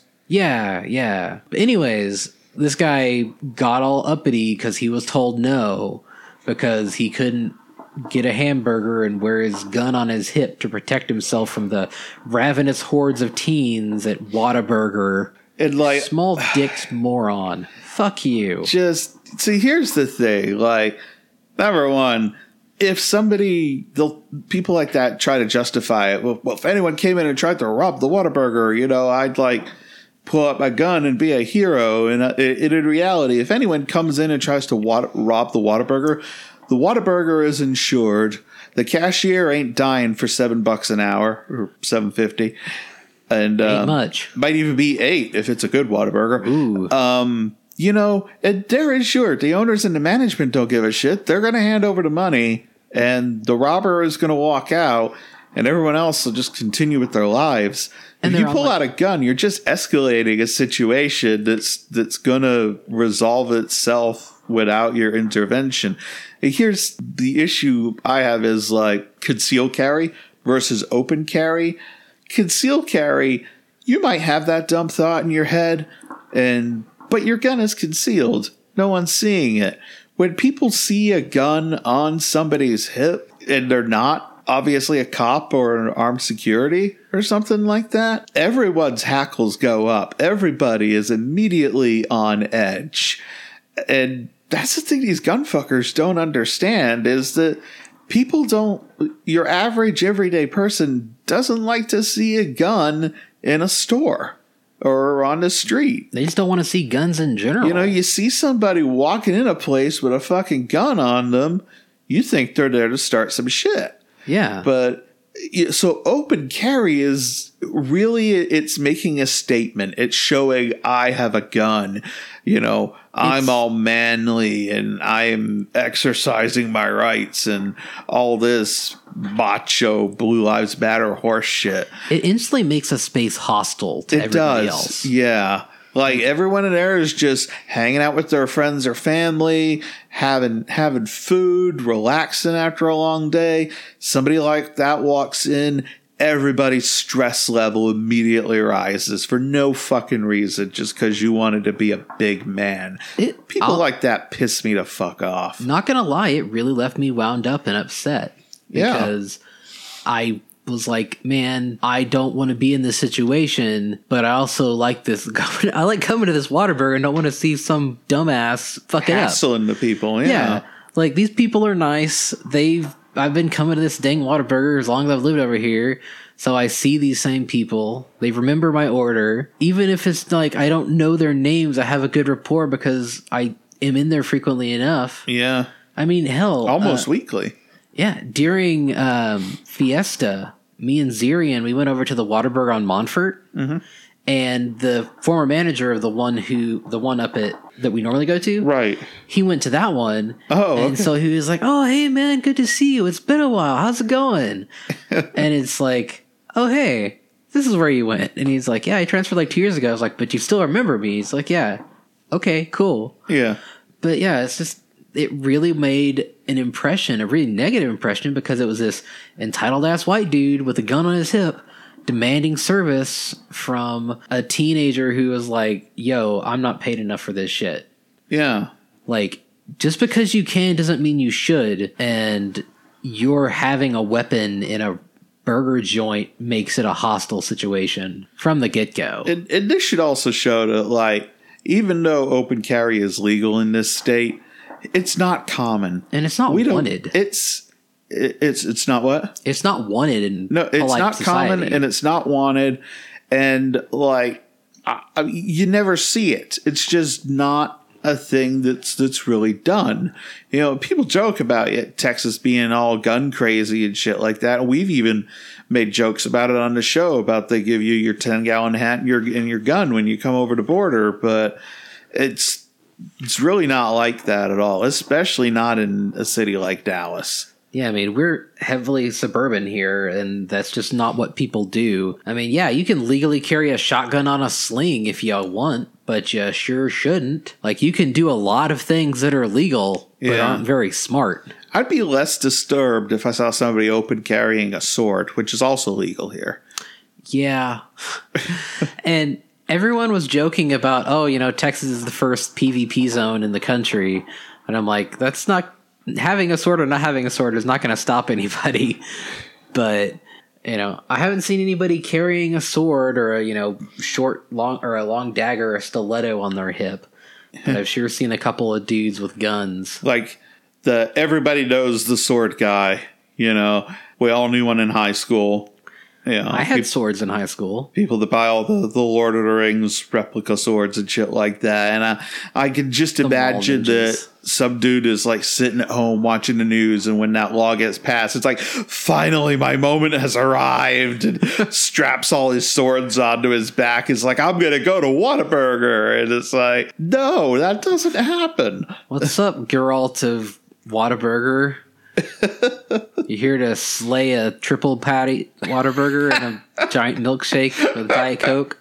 Yeah. But anyways, this guy got all uppity because he was told no because he couldn't get a hamburger and wear his gun on his hip to protect himself from the ravenous hordes of teens at Whataburger. And like... Small dicks moron. Fuck you. Just see, here's the thing. Like, number one, if people like that try to justify it. Well, if anyone came in and tried to rob the Whataburger, you know, I'd like pull out my gun and be a hero. And in reality, if anyone comes in and tries to rob the Whataburger, the Whataburger is insured. The cashier ain't dying for $7 an hour or $7.50, and Ain't much. might even be $8 if it's a good Whataburger. Ooh. You know, and they're insured. The owners and the management don't give a shit. They're going to hand over the money, and the robber is going to walk out, and everyone else will just continue with their lives. And if you they're pull on, out a gun, you're just escalating a situation that's going to resolve itself without your intervention. Here's the issue I have is like concealed carry versus open carry. Concealed carry, you might have that dumb thought in your head, but your gun is concealed. No one's seeing it. When people see a gun on somebody's hip and they're not obviously a cop or an armed security or something like that, everyone's hackles go up. Everybody is immediately on edge. And that's the thing these gunfuckers don't understand is that your average everyday person doesn't like to see a gun in a store or on the street. They just don't want to see guns in general. You know, you see somebody walking in a place with a fucking gun on them, you think they're there to start some shit. Yeah. But so open carry is really, it's making a statement. It's showing I have a gun. You know, I'm all manly and I'm exercising my rights and all this macho Blue Lives Matter horse shit. It instantly makes a space hostile to everybody else. Yeah. Like everyone in there is just hanging out with their friends or family, having food, relaxing after a long day. Somebody like that walks in, everybody's stress level immediately rises for no fucking reason, just because you wanted to be a big man. People like that piss me the fuck off. Not gonna lie, it really left me wound up and upset because I was like, man, I don't want to be in this situation, but I also like this. I like coming to this Whataburger and don't want to see some dumbass fuck it up. Hassling the people, Yeah, like these people are nice. I've been coming to this dang Whataburger as long as I've lived over here. So I see these same people. They remember my order. Even if it's like I don't know their names, I have a good rapport because I am in there frequently enough. Yeah. I mean, hell. Almost weekly. Yeah. During Fiesta, me and Zirian, we went over to the Whataburger on Montfort. Mm-hmm. And the former manager of the one up at that we normally go to, right? He went to that one. Oh, and so he was like, "Oh, hey man, good to see you. It's been a while. How's it going?" And it's like, "Oh, hey, this is where you went." And he's like, "Yeah, I transferred like 2 years ago." I was like, "But you still remember me?" He's like, "Yeah, okay, cool." Yeah, but yeah, it's just it really made an impression, a really negative impression, because it was this entitled ass white dude with a gun on his hip demanding service from a teenager who was like, yo, I'm not paid enough for this shit. Yeah. Like, just because you can doesn't mean you should, and you're having a weapon in a burger joint makes it a hostile situation from the get-go. And this should also show that, like, even though open carry is legal in this state, it's not common. And it's not wanted. It's not what? It's not wanted in no, it's not society. common and it's not wanted. And like, you never see it. It's just not a thing that's really done. You know, people joke about it, Texas being all gun crazy and shit like that. We've even made jokes about it on the show about they give you your 10-gallon hat and your gun when you come over the border, but it's really not like that at all, especially not in a city like Dallas. Yeah, I mean, we're heavily suburban here, and that's just not what people do. I mean, yeah, you can legally carry a shotgun on a sling if you want, but you sure shouldn't. Like, you can do a lot of things that are legal, but aren't very smart. I'd be less disturbed if I saw somebody open carrying a sword, which is also legal here. Yeah. And everyone was joking about, oh, you know, Texas is the first PvP zone in the country. And I'm like, that's not... Having a sword or not having a sword is not going to stop anybody. But, you know, I haven't seen anybody carrying a sword or a, you know, a long dagger or a stiletto on their hip. But I've sure seen a couple of dudes with guns. Like, everybody knows the sword guy, you know. We all knew one in high school. You know, I had swords in high school. People that buy all the Lord of the Rings replica swords and shit like that. And I could just imagine that some dude is like sitting at home watching the news, and when that law gets passed, it's like, finally my moment has arrived, and straps all his swords onto his back. It's like, I'm gonna go to Whataburger, and it's like, no, that doesn't happen. What's up, Geralt of Whataburger? You here to slay a triple patty Whataburger and a giant milkshake with a Diet Coke?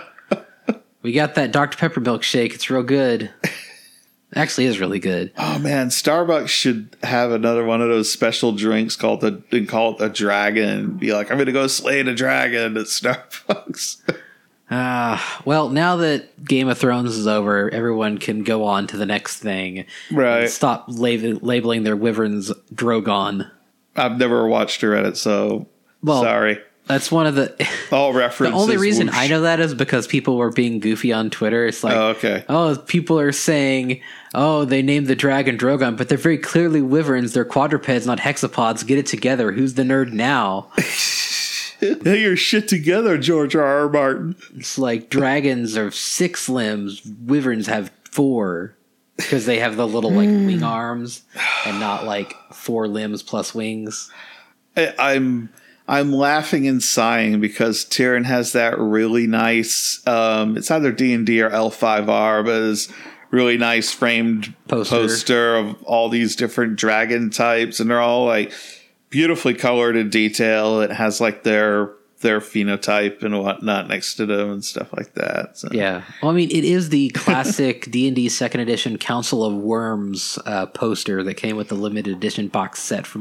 We got that Dr. Pepper milkshake. It's real good. Actually is really good. Oh man, Starbucks should have another one of those special drinks called the dragon, and be like, I'm gonna go slay the dragon at Starbucks. Well, now that Game of Thrones is over, everyone can go on to the next thing. Right. And stop labeling their wyverns Drogon. I've never watched Reddit, so sorry. That's one of the all references. The only reason whoosh. I know that is because people were being goofy on Twitter. It's like, people are saying, they named the dragon Drogon, but they're very clearly wyverns. They're quadrupeds, not hexapods. Get it together. Who's the nerd now? Hey, your shit together, George R.R. Martin. It's like dragons are 6 limbs, wyverns have 4. Because they have the little wing arms and not 4 limbs plus wings. I'm laughing and sighing because Tyrion has that really nice, it's either D&D or L5R, but it's really nice framed poster of all these different dragon types, and they're all beautifully colored in detail. It has their phenotype and whatnot next to them and stuff like that. So. Yeah. Well, I mean, it is the classic D&D 2nd edition Council of Worms poster that came with the limited edition box set from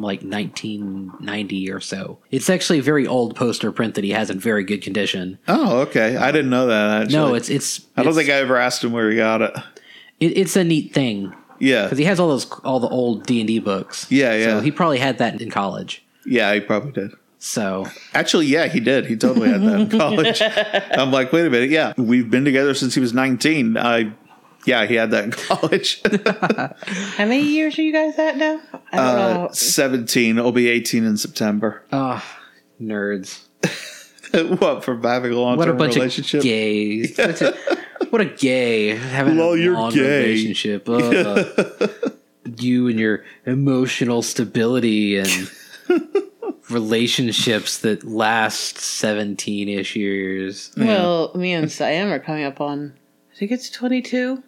1990 or so. It's actually a very old poster print that he has in very good condition. Oh, okay. I didn't know that, actually. No, it's I don't think I ever asked him where he got it. It's a neat thing. Yeah. Because he has all the old D&D books. Yeah. So he probably had that in college. Yeah, he probably did. So actually, yeah, he did. He totally had that in college. I'm like, wait a minute. Yeah, we've been together since he was 19. He had that in college. How many years are you guys at now? I don't know. 17. It'll be 18 in September. Oh, nerds. What, from having a long-term relationship? Of gays. What a gay. Having a long relationship. You and your emotional stability and relationships that last 17-ish years. Well, me and Siam are coming up on, I think it's 22.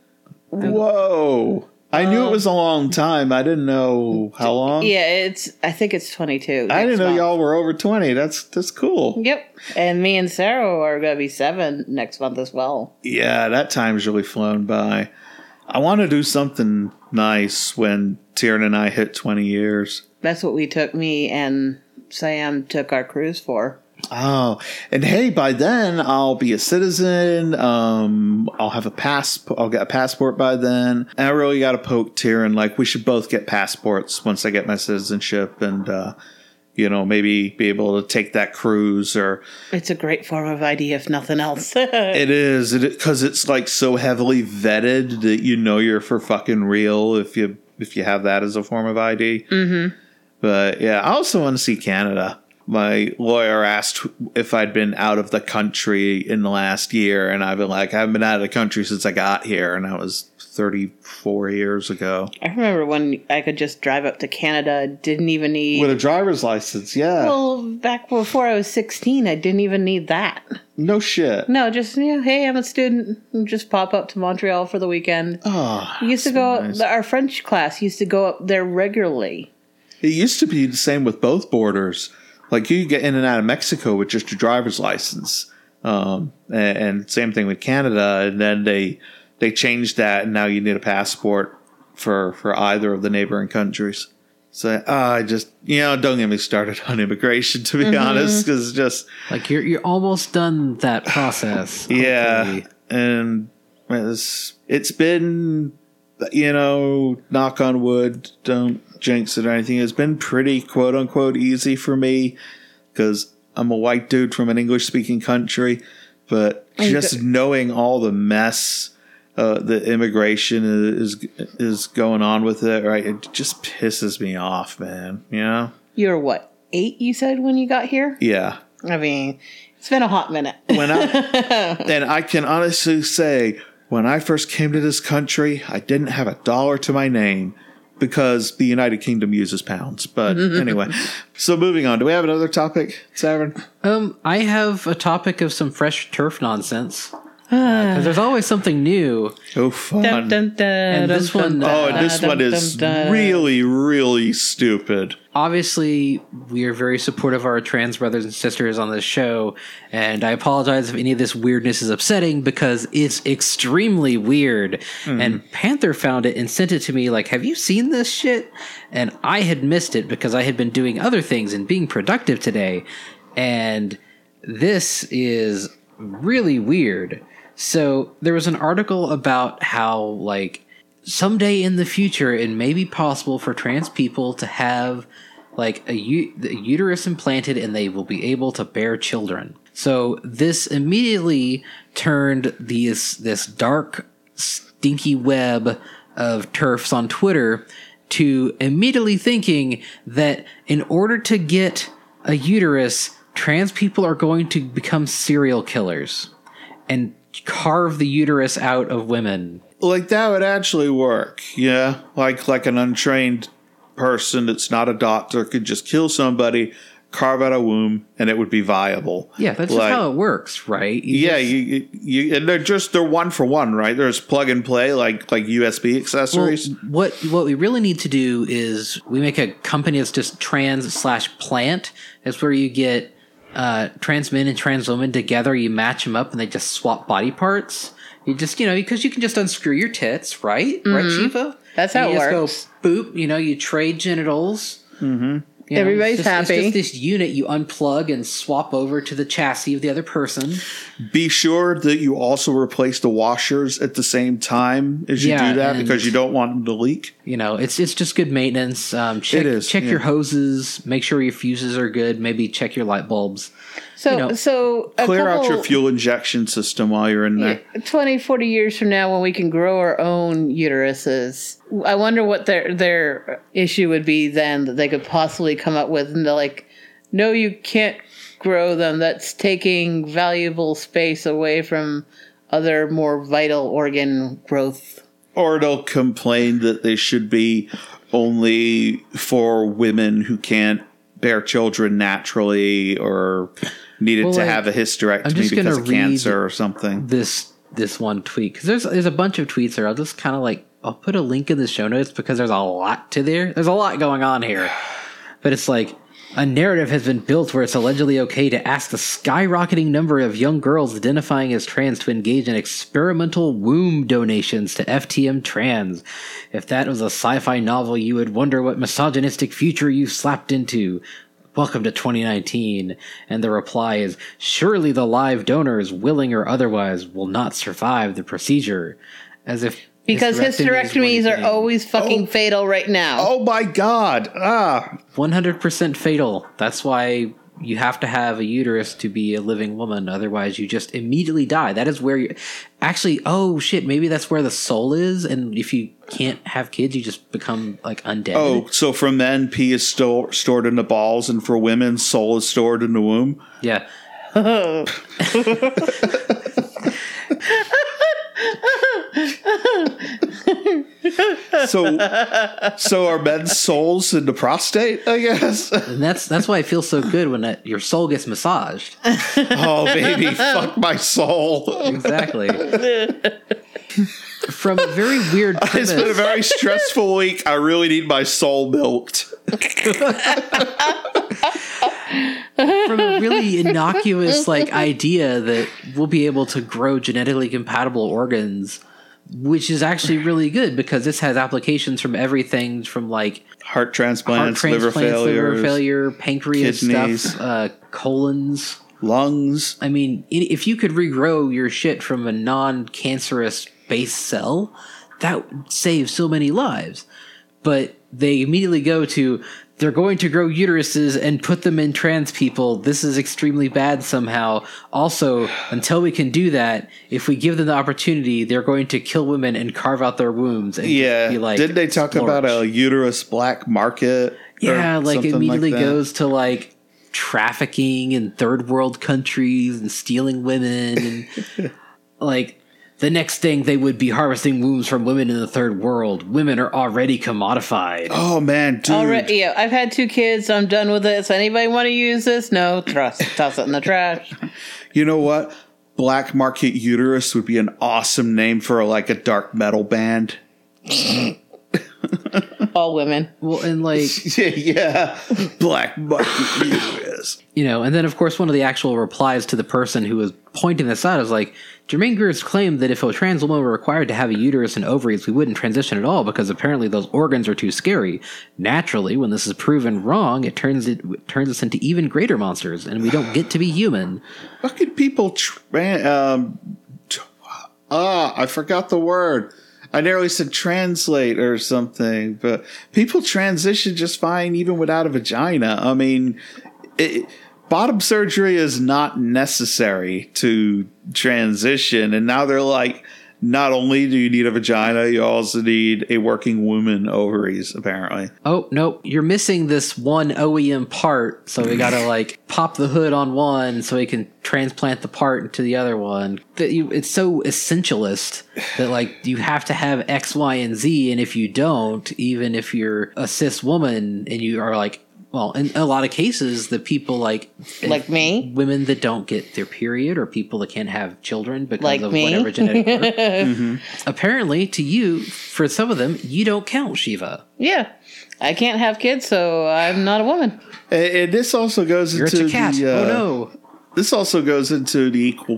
Whoa. I knew it was a long time. I didn't know how long. Yeah, I think it's 22. I didn't know y'all were over 20. That's cool. Yep. And me and Sarah are going to be 7 next month as well. Yeah, that time's really flown by. I want to do something nice when Tyrion and I hit 20 years. That's what me and Siam took our cruise for. Oh, and hey, by then I'll be a citizen. I'll have I'll get a passport by then. And I really got to poke Tyrion. We should both get passports once I get my citizenship, and maybe be able to take that cruise. Or it's a great form of ID, if nothing else. It is, because it's so heavily vetted that you're for fucking real if you have that as a form of ID. Mm-hmm. But yeah, I also want to see Canada. My lawyer asked if I'd been out of the country in the last year, and I've been like, I haven't been out of the country since I got here, and that was 34 years ago. I remember when I could just drive up to Canada, didn't even need... With a driver's license, yeah. Well, back before I was 16, I didn't even need that. No shit. No, just, hey, I'm a student. Just pop up to Montreal for the weekend. Oh, used to go... Nice. Our French class used to go up there regularly. It used to be the same with both borders. You could get in and out of Mexico with just your driver's license. And same thing with Canada. And then they changed that, and now you need a passport for either of the neighboring countries. So I just, don't get me started on immigration, to be honest, because just... you're almost done that process. Yeah. Hopefully. And it's been, knock on wood, don't jinx it or anything. It's been pretty quote unquote easy for me because I'm a white dude from an English speaking country, but just knowing all the mess the immigration is going on with it, right? It just pisses me off, man. You're what, 8 you said when you got here? Yeah. I mean, it's been a hot minute. And I can honestly say When I first came to this country, I didn't have a dollar to my name because the United Kingdom uses pounds. But anyway, so moving on. Do we have another topic, Savin? I have a topic of some fresh turf nonsense. Because there's always something new. Oh, fun. And this one is really, really stupid. Obviously, we are very supportive of our trans brothers and sisters on this show, and I apologize if any of this weirdness is upsetting because it's extremely weird. And Panther found it and sent it to me like, have you seen this shit? And I had missed it because I had been doing other things and being productive today. And this is really weird. So there was an article about how, like, someday in the future, it may be possible for trans people to have, like, a uterus implanted and they will be able to bear children. So this immediately turned this dark, stinky web of TERFs on Twitter to immediately thinking that in order to get a uterus, trans people are going to become serial killers and carve the uterus out of women. Like, that would actually work, yeah? Like an untrained person that's not a doctor could just kill somebody, carve out a womb, and it would be viable. Yeah, that's just how it works, right? And they're one for one, right? There's plug and play, like USB accessories. Well, what we really need to do is we make a company that's just trans/plant. It's where you get trans men and trans women together, you match them up and they just swap body parts. You just, because you can just unscrew your tits, right? Right, Shiva? That's how it works. Go, boop, you trade genitals. Everybody's happy. It's just this unit you unplug and swap over to the chassis of the other person. Be sure that you also replace the washers at the same time as you do that because you don't want them to leak. It's just good maintenance. Check your hoses. Make sure your fuses are good. Maybe check your light bulbs. So clear out your fuel injection system while you're in there. 20, 40 years from now when we can grow our own uteruses, I wonder what their issue would be then that they could possibly come up with. And they're like, no, you can't grow them. That's taking valuable space away from other more vital organ growth. Or they'll complain that they should be only for women who can't bear children naturally or needed to have a hysterectomy because of cancer or something. This one tweet, because there's a bunch of tweets there. I'll just kind of I'll put a link in the show notes because there's a lot to there. There's a lot going on here, but it's like a narrative has been built where it's allegedly okay to ask the skyrocketing number of young girls identifying as trans to engage in experimental womb donations to FTM trans. If that was a sci-fi novel, you would wonder what misogynistic future you slapped into. Welcome to 2019. And the reply is, surely the live donors, willing or otherwise, will not survive the procedure. As if because hysterectomies are always fucking fatal right now. Oh my God. 100% fatal. That's why you have to have a uterus to be a living woman. Otherwise, you just immediately die. That is where you... Actually, oh shit, maybe that's where the soul is. And if you can't have kids, you just become undead. Oh, so for men, pee is stored in the balls, and for women, soul is stored in the womb? Yeah. So are men's souls in the prostate, I guess? And that's why it feels so good when your soul gets massaged. Oh, baby, fuck my soul. Exactly. From a very weird premise. It's been a very stressful week. I really need my soul milked. From a really innocuous idea that we'll be able to grow genetically compatible organs, which is actually really good because this has applications from everything from heart transplants, liver failure, pancreas kidneys, stuff, colons, lungs. I mean, if you could regrow your shit from a non-cancerous base cell, that would save so many lives. But they immediately go to, they're going to grow uteruses and put them in trans people. This is extremely bad somehow. Also, until we can do that, if we give them the opportunity, they're going to kill women and carve out their wombs. And yeah. Be like, didn't they talk about a uterus black market? Yeah, it immediately goes to trafficking in third world countries and stealing women and The next thing they would be harvesting wombs from women in the third world. Women are already commodified. Oh man, dude. Already, yeah, I've had 2 kids. I'm done with this. Anybody want to use this? No, toss it in the trash. You know what? Black Market Uterus would be an awesome name for like a dark metal band. All women. Well, and like, Yeah, Black Market Uterus. you know, and then of course one of the actual replies to the person who was pointing this out is like, Jermaine Greer's claimed that if a trans woman were required to have a uterus and ovaries, we wouldn't transition at all because apparently those organs are too scary. Naturally, when this is proven wrong, it turns us into even greater monsters, and we don't get to be human. Fucking people. I forgot the word. I nearly said translate or something, but people transition just fine even without a vagina. I mean, bottom surgery is not necessary to transition. And now they're like, not only do you need a vagina, you also need a working woman ovaries, apparently. Oh, no, you're missing this one OEM part, so we gotta, like, pop the hood on one so we can transplant the part into the other one. It's so essentialist that, like, you have to have X, Y, and Z, and if you don't, even if you're a cis woman and you are, like, well, in a lot of cases, the people like me, women that don't get their period, or people that can't have children because like of me. whatever genetic. Apparently, to you, for some of them, you don't count, Shiva. Yeah, I can't have kids, so I'm not a woman. And this also goes You're into a cat. Oh no! This also goes into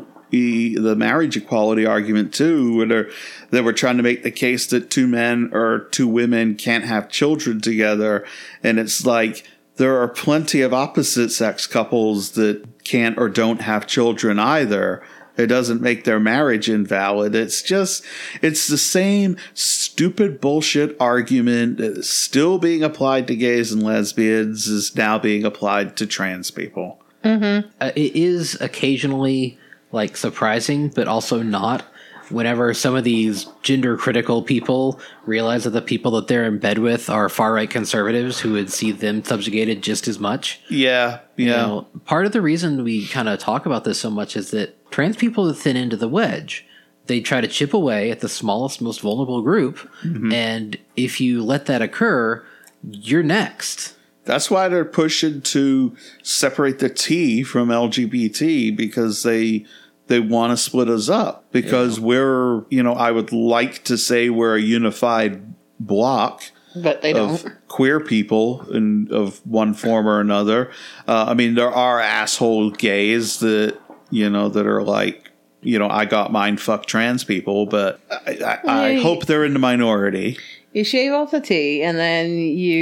the marriage equality argument too, where they were trying to make the case that 2 men or 2 women can't have children together, and it's like, there are plenty of opposite sex couples that can't or don't have children either. It doesn't make their marriage invalid. It's the same stupid bullshit argument that is still being applied to gays and lesbians is now being applied to trans people. It is occasionally like surprising, but also not. Whenever some of these gender critical people realize that the people that they're in bed with are far right conservatives who would see them subjugated just as much. Yeah. You know, part of the reason we kind of talk about this so much is that trans people are thin into the wedge. They try to chip away at the smallest, most vulnerable group. Mm-hmm. And if you let that occur, you're next. That's why they're pushing to separate the T from LGBT, because they want to split us up, because we're, I would like to say we're a unified block, but they of don't. Queer people of one form or another. I mean, there are asshole gays that, that are like, I got mine, fuck trans people, but I hope they're in the minority. You shave off the T, and then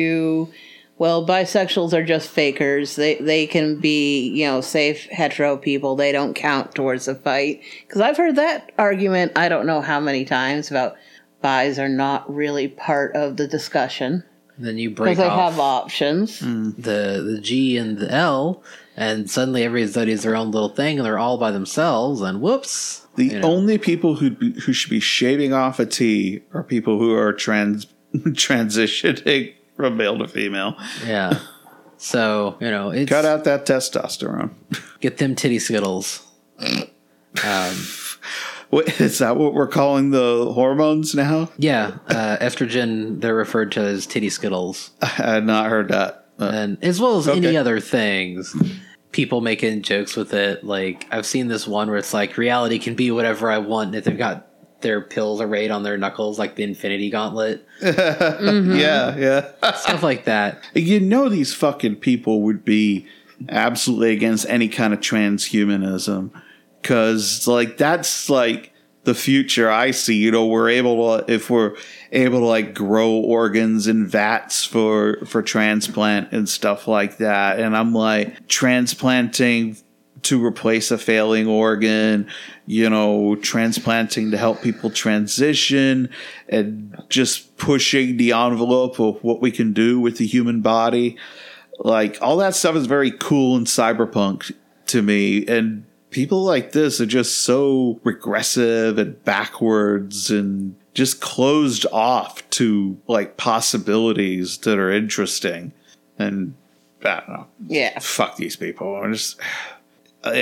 bisexuals are just fakers. They can be, safe hetero people. They don't count towards the fight. Because I've heard that argument, I don't know how many times, about bis are not really part of the discussion. Then you break off. Because they have options. The G and the L, and suddenly everybody's their own little thing, and they're all by themselves, and whoops. The only people who should be shaving off a T are people who are transitioning from male to female. Yeah. So, it's... Cut out that testosterone. Get them titty skittles. Is that what we're calling the hormones now? Yeah. Estrogen, they're referred to as titty skittles. I had not heard that. And as well as any other things. People making jokes with it. Like, I've seen this one where it's like, reality can be whatever I want. If they've got their pills arrayed on their knuckles, like the Infinity Gauntlet. Mm-hmm. Yeah. Stuff like that. These fucking people would be absolutely against any kind of transhumanism. Because, that's, the future I see. If we're able to, grow organs in vats for transplant and stuff like that. And I'm like, transplanting to replace a failing organ, transplanting to help people transition, and just pushing the envelope of what we can do with the human body. All that stuff is very cool and cyberpunk to me. And people like this are just so regressive and backwards and just closed off to possibilities that are interesting. And I don't know. Yeah. Fuck these people. I'm just...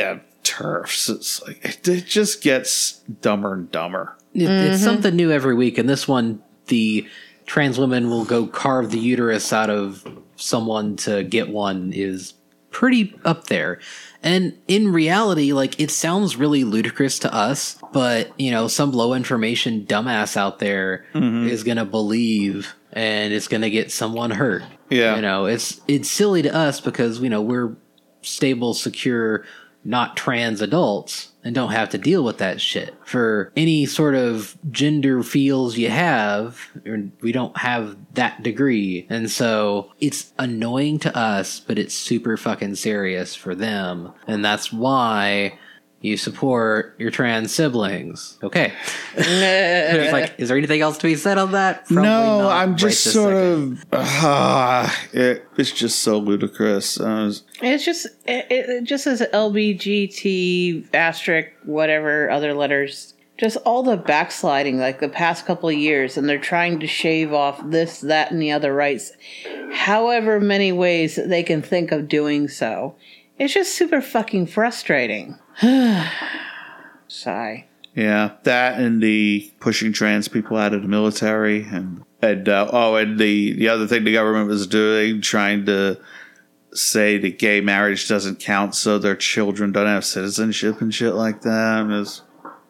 TERFs. It's like it just gets dumber and dumber. It's something new every week, and this one, the trans woman will go carve the uterus out of someone to get one is pretty up there. And in reality, like, it sounds really ludicrous to us, but, you know, some low information dumbass out there is going to believe, and it's going to get someone hurt. Yeah. You know, it's silly to us because, you know, we're stable, secure, not trans adults and don't have to deal with that shit. For any sort of gender feels you have, we don't have that degree. And so it's annoying to us, but it's super fucking serious for them. And that's why you support your trans siblings. Okay. It's like, is there anything else to be said on that? Probably No, not I'm just this sort second. of. It's just so ludicrous. It's just it just says LBGT asterisk whatever other letters. Just all the backsliding like the past couple of years, and they're trying to shave off this, that, and the other rights, however many ways that they can think of doing so. It's just super fucking frustrating. Sigh. Yeah, that and the pushing trans people out of the military, and the other thing the government was doing, trying to say that gay marriage doesn't count, so their children don't have citizenship and shit like that. And it's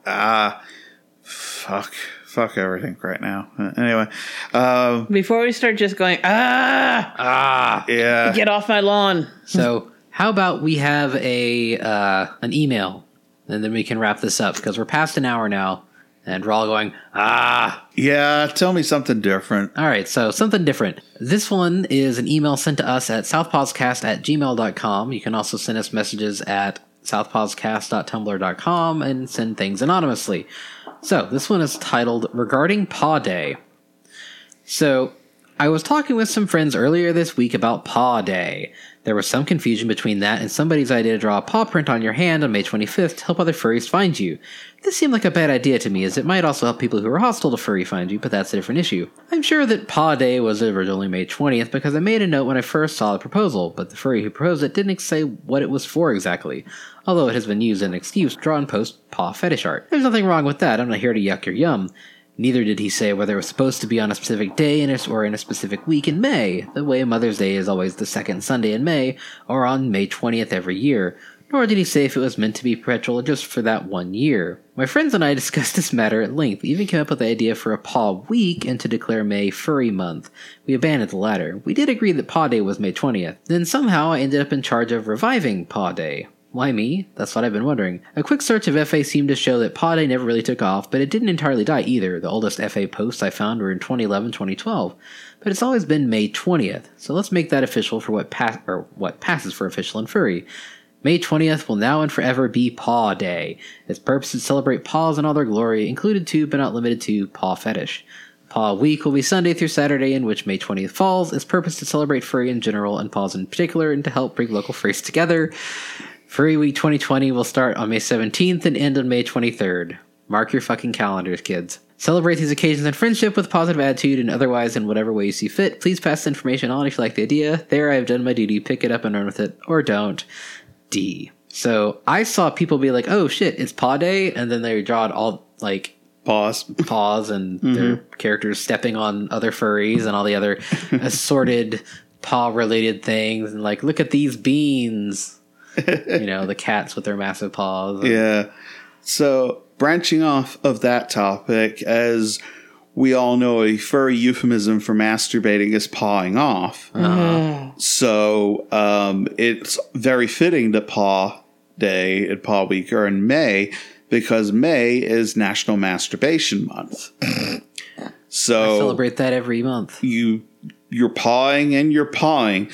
fuck everything right now. Anyway, Before we start just going, yeah, get off my lawn. So how about we have an email, and then we can wrap this up because we're past an hour now, and we're all going, yeah. Tell me something different. All right, so something different. This one is an email sent to us at southpodcast@gmail.com. You can also send us messages at southpodcast.tumblr.com and send things anonymously. So this one is titled Regarding Paw Day. So I was talking with some friends earlier this week about Paw Day. There was some confusion between that and somebody's idea to draw a paw print on your hand on May 25th to help other furries find you. This seemed like a bad idea to me, as it might also help people who are hostile to furry find you, but that's a different issue. I'm sure that Paw Day was originally May 20th because I made a note when I first saw the proposal, but the furry who proposed it didn't say what it was for exactly, although it has been used as an excuse to draw and post paw fetish art. There's nothing wrong with that, I'm not here to yuck your yum. Neither did he say whether it was supposed to be on a specific day or in a specific week in May, the way Mother's Day is always the second Sunday in May, or on May 20th every year. Nor did he say if it was meant to be perpetual or just for that 1 year. My friends and I discussed this matter at length. We even came up with the idea for a Paw Week and to declare May Furry Month. We abandoned the latter. We did agree that Paw Day was May 20th. Then somehow I ended up in charge of reviving Paw Day. Why me? That's what I've been wondering. A quick search of FA seemed to show that Paw Day never really took off, but it didn't entirely die either. The oldest FA posts I found were in 2011-2012. But it's always been May 20th, so let's make that official for what passes for official and furry. May 20th will now and forever be Paw Day. Its purpose is to celebrate paws in all their glory, included to, but not limited to, paw fetish. Paw Week will be Sunday through Saturday, in which May 20th falls. Its purpose to celebrate furry in general and paws in particular, and to help bring local furries together. Furry Week 2020 will start on May 17th and end on May 23rd. Mark your fucking calendars, kids. Celebrate these occasions in friendship with positive attitude and otherwise in whatever way you see fit. Please pass the information on if you like the idea. There, I have done my duty. Pick it up and run with it, or don't. D. So I saw people be like, oh shit, it's Paw Day, and then they draw it all like paws and their characters stepping on other furries and all the other assorted paw related things, and like, look at these beans. You know, the cats with their massive paws. Yeah. So branching off of that topic, as we all know, a furry euphemism for masturbating is pawing off. So it's very fitting that Paw Day and Paw Week are in May, because May is National Masturbation Month. So I celebrate that every month. You're pawing and you're pawing.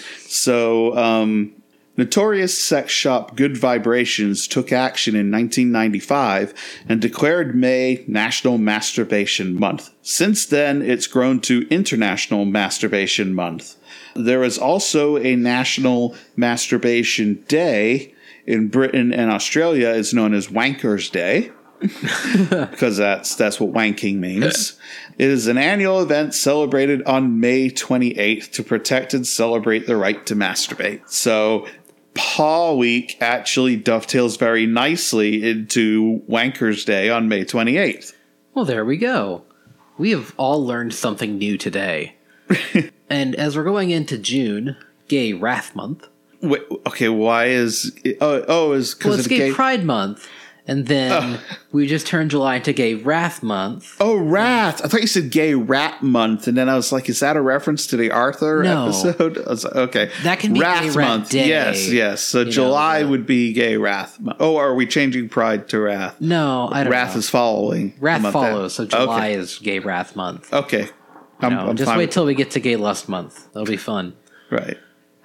So notorious sex shop Good Vibrations took action in 1995 and declared May National Masturbation Month. Since then, it's grown to International Masturbation Month. There is also a National Masturbation Day. In Britain and Australia, it's known as Wankers Day, because that's what wanking means. It is an annual event celebrated on May 28th to protect and celebrate the right to masturbate. So Paw Week actually dovetails very nicely into Wankers Day on May 28th. Well, there we go. We have all learned something new today. And as we're going into June, Gay Wrath Month. Wait, okay, why is... is Well, because it's of Gay Pride Month. And then we just turned July into Gay Wrath Month. Oh, Wrath. I thought you said Gay Rat Month. And then I was like, is that a reference to the Arthur episode? I was like, okay. That can be Wrath Gay Rat Month. Day. Yes. So July would be Gay Wrath Month. Oh, are we changing Pride to Wrath? No, I don't know. Wrath is following. Wrath follows, so July is Gay Wrath Month. Okay. I'm just fine wait with- till we get to Gay Lust Month. That'll be fun. Right.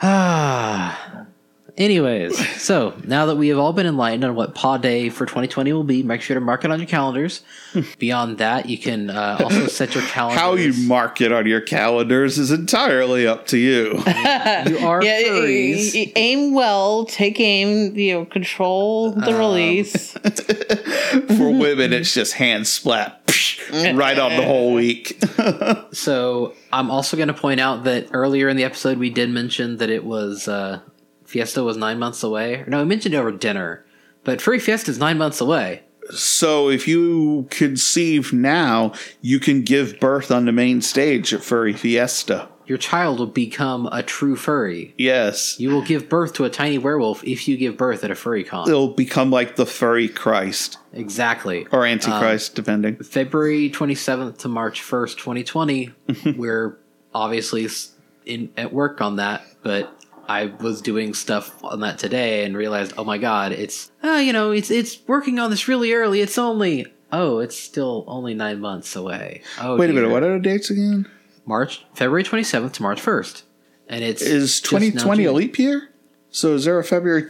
Anyways, so now that we have all been enlightened on what Paw Day for 2020 will be, make sure to mark it on your calendars. Beyond that, you can also set your calendars. How you mark it on your calendars is entirely up to you. You are furries. Aim well, take aim, control the release. For women, it's just hand splat right on the whole week. So I'm also going to point out that earlier in the episode we did mention that it was Fiesta was 9 months away. No, we mentioned it over dinner, but Furry Fiesta is 9 months away. So if you conceive now, you can give birth on the main stage at Furry Fiesta. Your child will become a true furry. Yes. You will give birth to a tiny werewolf if you give birth at a furry con. It'll become like the Furry Christ. Exactly. Or Antichrist, depending. February 27th to March 1st, 2020. We're obviously at work on that, but I was doing stuff on that today and realized, oh my god, it's working on this really early. It's still only 9 months away. Oh, Wait a minute, what are the dates again? February 27th to March 1st. And it's Is just now 2020 a June. leap year? So is there a February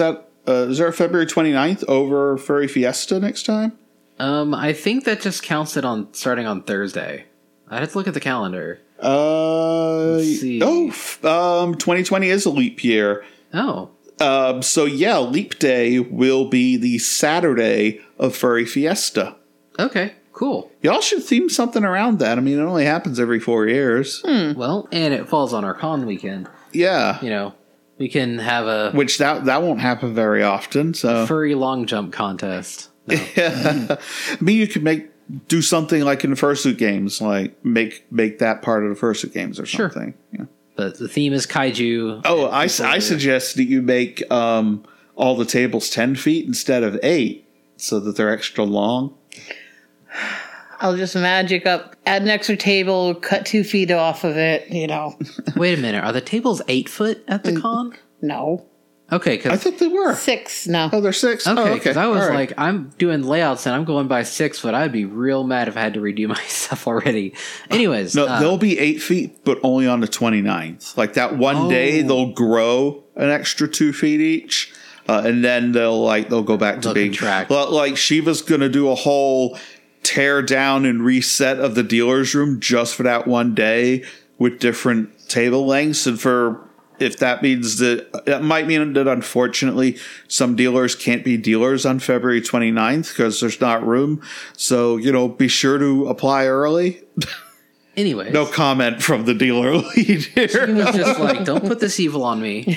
29th over Furry Fiesta next time? I think that just counts it on starting on Thursday. I'd have to look at the calendar. Let's see. 2020 is a leap year. Oh. So yeah, Leap Day will be the Saturday of Furry Fiesta. Okay, cool. Y'all should theme something around that. I mean, it only happens every 4 years. Well, and it falls on our con weekend. Yeah. We can have a Which that won't happen very often. So furry long jump contest. No. I mean, you could do something like in the Fursuit games, like make that part of the Fursuit games or Sure. something. Yeah. But the theme is kaiju. Oh, I suggest that you make all the tables 10 feet instead of 8, so that they're extra long. I'll just magic up, add an extra table, cut 2 feet off of it, Wait a minute. Are the tables 8 foot at the con? No. Okay, I because thought they were. 6 now. Oh, they're 6? okay, Oh, okay. because I was All right. like, I'm doing layouts and I'm going by 6 foot. I'd be real mad if I had to redo my stuff already. Anyways, No, they'll be 8 feet, but only on the 29th. Like that one day, they'll grow an extra 2 feet each, and then they'll go back to They'll being contract. Like Shiva's gonna do a whole tear down and reset of the dealer's room just for that one day with different table lengths, and if that means that might mean that unfortunately some dealers can't be dealers on February 29th because there's not room. So, be sure to apply early. anyways. No comment from the dealer lead He here. was just like, don't put this evil on me.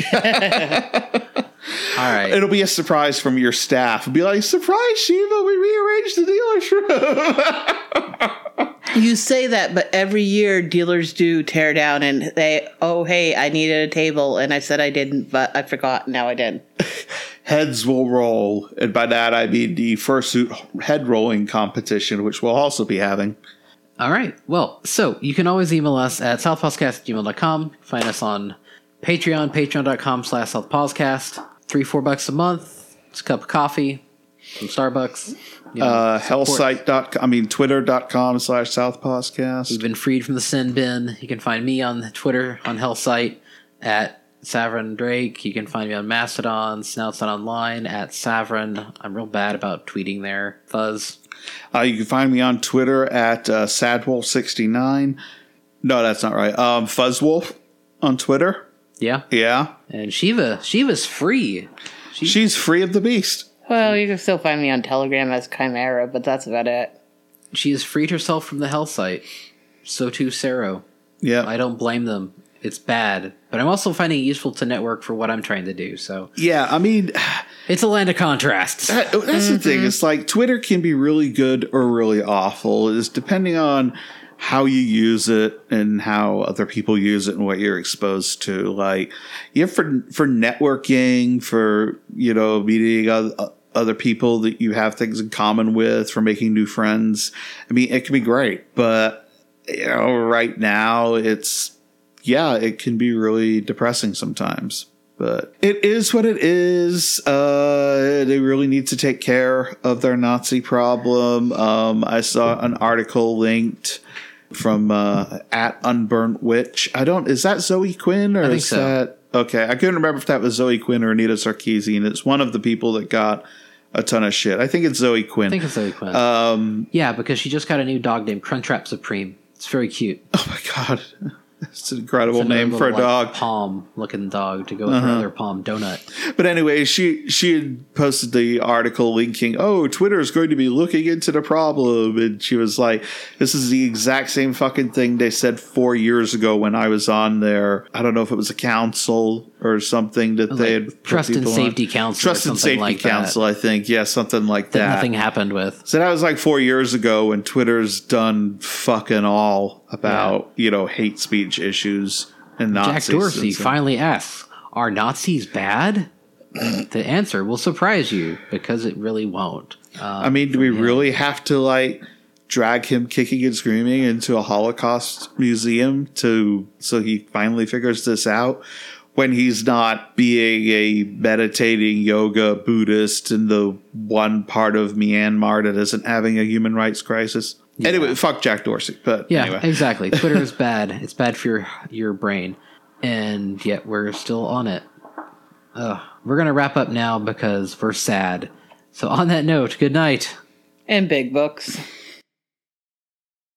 All right. It'll be a surprise from your staff. It'll be like, surprise, Shiva, we rearranged the dealer's room. You say that, but every year dealers do tear down and hey, I needed a table, and I said I didn't, but I forgot, now I did. Heads will roll. And by that, I mean the Fursuit head rolling competition, which we'll also be having. All right. Well, so you can always email us at southpodcast@gmail.com. Find us on Patreon, patreon.com/southpodcast. $3-4 a month. It's a cup of coffee from Starbucks. Twitter.com/southpodcast. We've been freed from the sin bin. You can find me on Twitter on Hellsite at Savrin Drake. You can find me on Mastodon, Snouts.online at Savrin. I'm real bad about tweeting there. Fuzz. You can find me on Twitter at Sadwolf69. No, that's not right. Fuzzwolf on Twitter. Yeah. Yeah. And Shiva's free. She's free of the beast. Well, you can still find me on Telegram as Chimera, but that's about it. She has freed herself from the Hellsite. So too Saro. Yeah. I don't blame them. it's bad, but I'm also finding it useful to network for what I'm trying to do. So Yeah, I mean, it's a land of contrasts. that's the thing. It's like Twitter can be really good or really awful. It's depending on how you use it and how other people use it and what you're exposed to. Like, yeah, for networking, for, meeting other people that you have things in common with, for making new friends. I mean, it can be great, but right now it can be really depressing sometimes. But it is what it is. They really need to take care of their Nazi problem. I saw an article linked from at Unburnt Witch. Is that Zoe Quinn, or I think is so. that okay? I couldn't remember if that was Zoe Quinn or Anita Sarkeesian. It's one of the people that got a ton of shit. I think it's Zoe Quinn. I think it's Zoe Quinn. Yeah, because she just got a new dog named Crunchwrap Supreme. It's very cute. Oh my god. It's an incredible It's name for a dog. Palm-looking dog to go with her other palm donut. But anyway, she had posted the article linking, Twitter is going to be looking into the problem. And she was like, this is the exact same fucking thing they said 4 years ago when I was on there. I don't know if it was a council or something that they had put Trust and people on. Safety Council. Trust and Safety like Council, I think. Yeah, something like that. Nothing happened with. So that was like 4 years ago when Twitter's done fucking all about, hate speech issues and Nazis. Jack Dorsey finally asks, are Nazis bad? The answer will surprise you, because it really won't. I mean, do we really have to drag him kicking and screaming into a Holocaust museum so he finally figures this out, when he's not being a meditating yoga Buddhist in the one part of Myanmar that isn't having a human rights crisis? Yeah. Anyway, fuck Jack Dorsey. But yeah, anyway. Exactly. Twitter is bad. It's bad for your brain, and yet we're still on it. We're gonna wrap up now because we're sad. So on that note, good night And big books.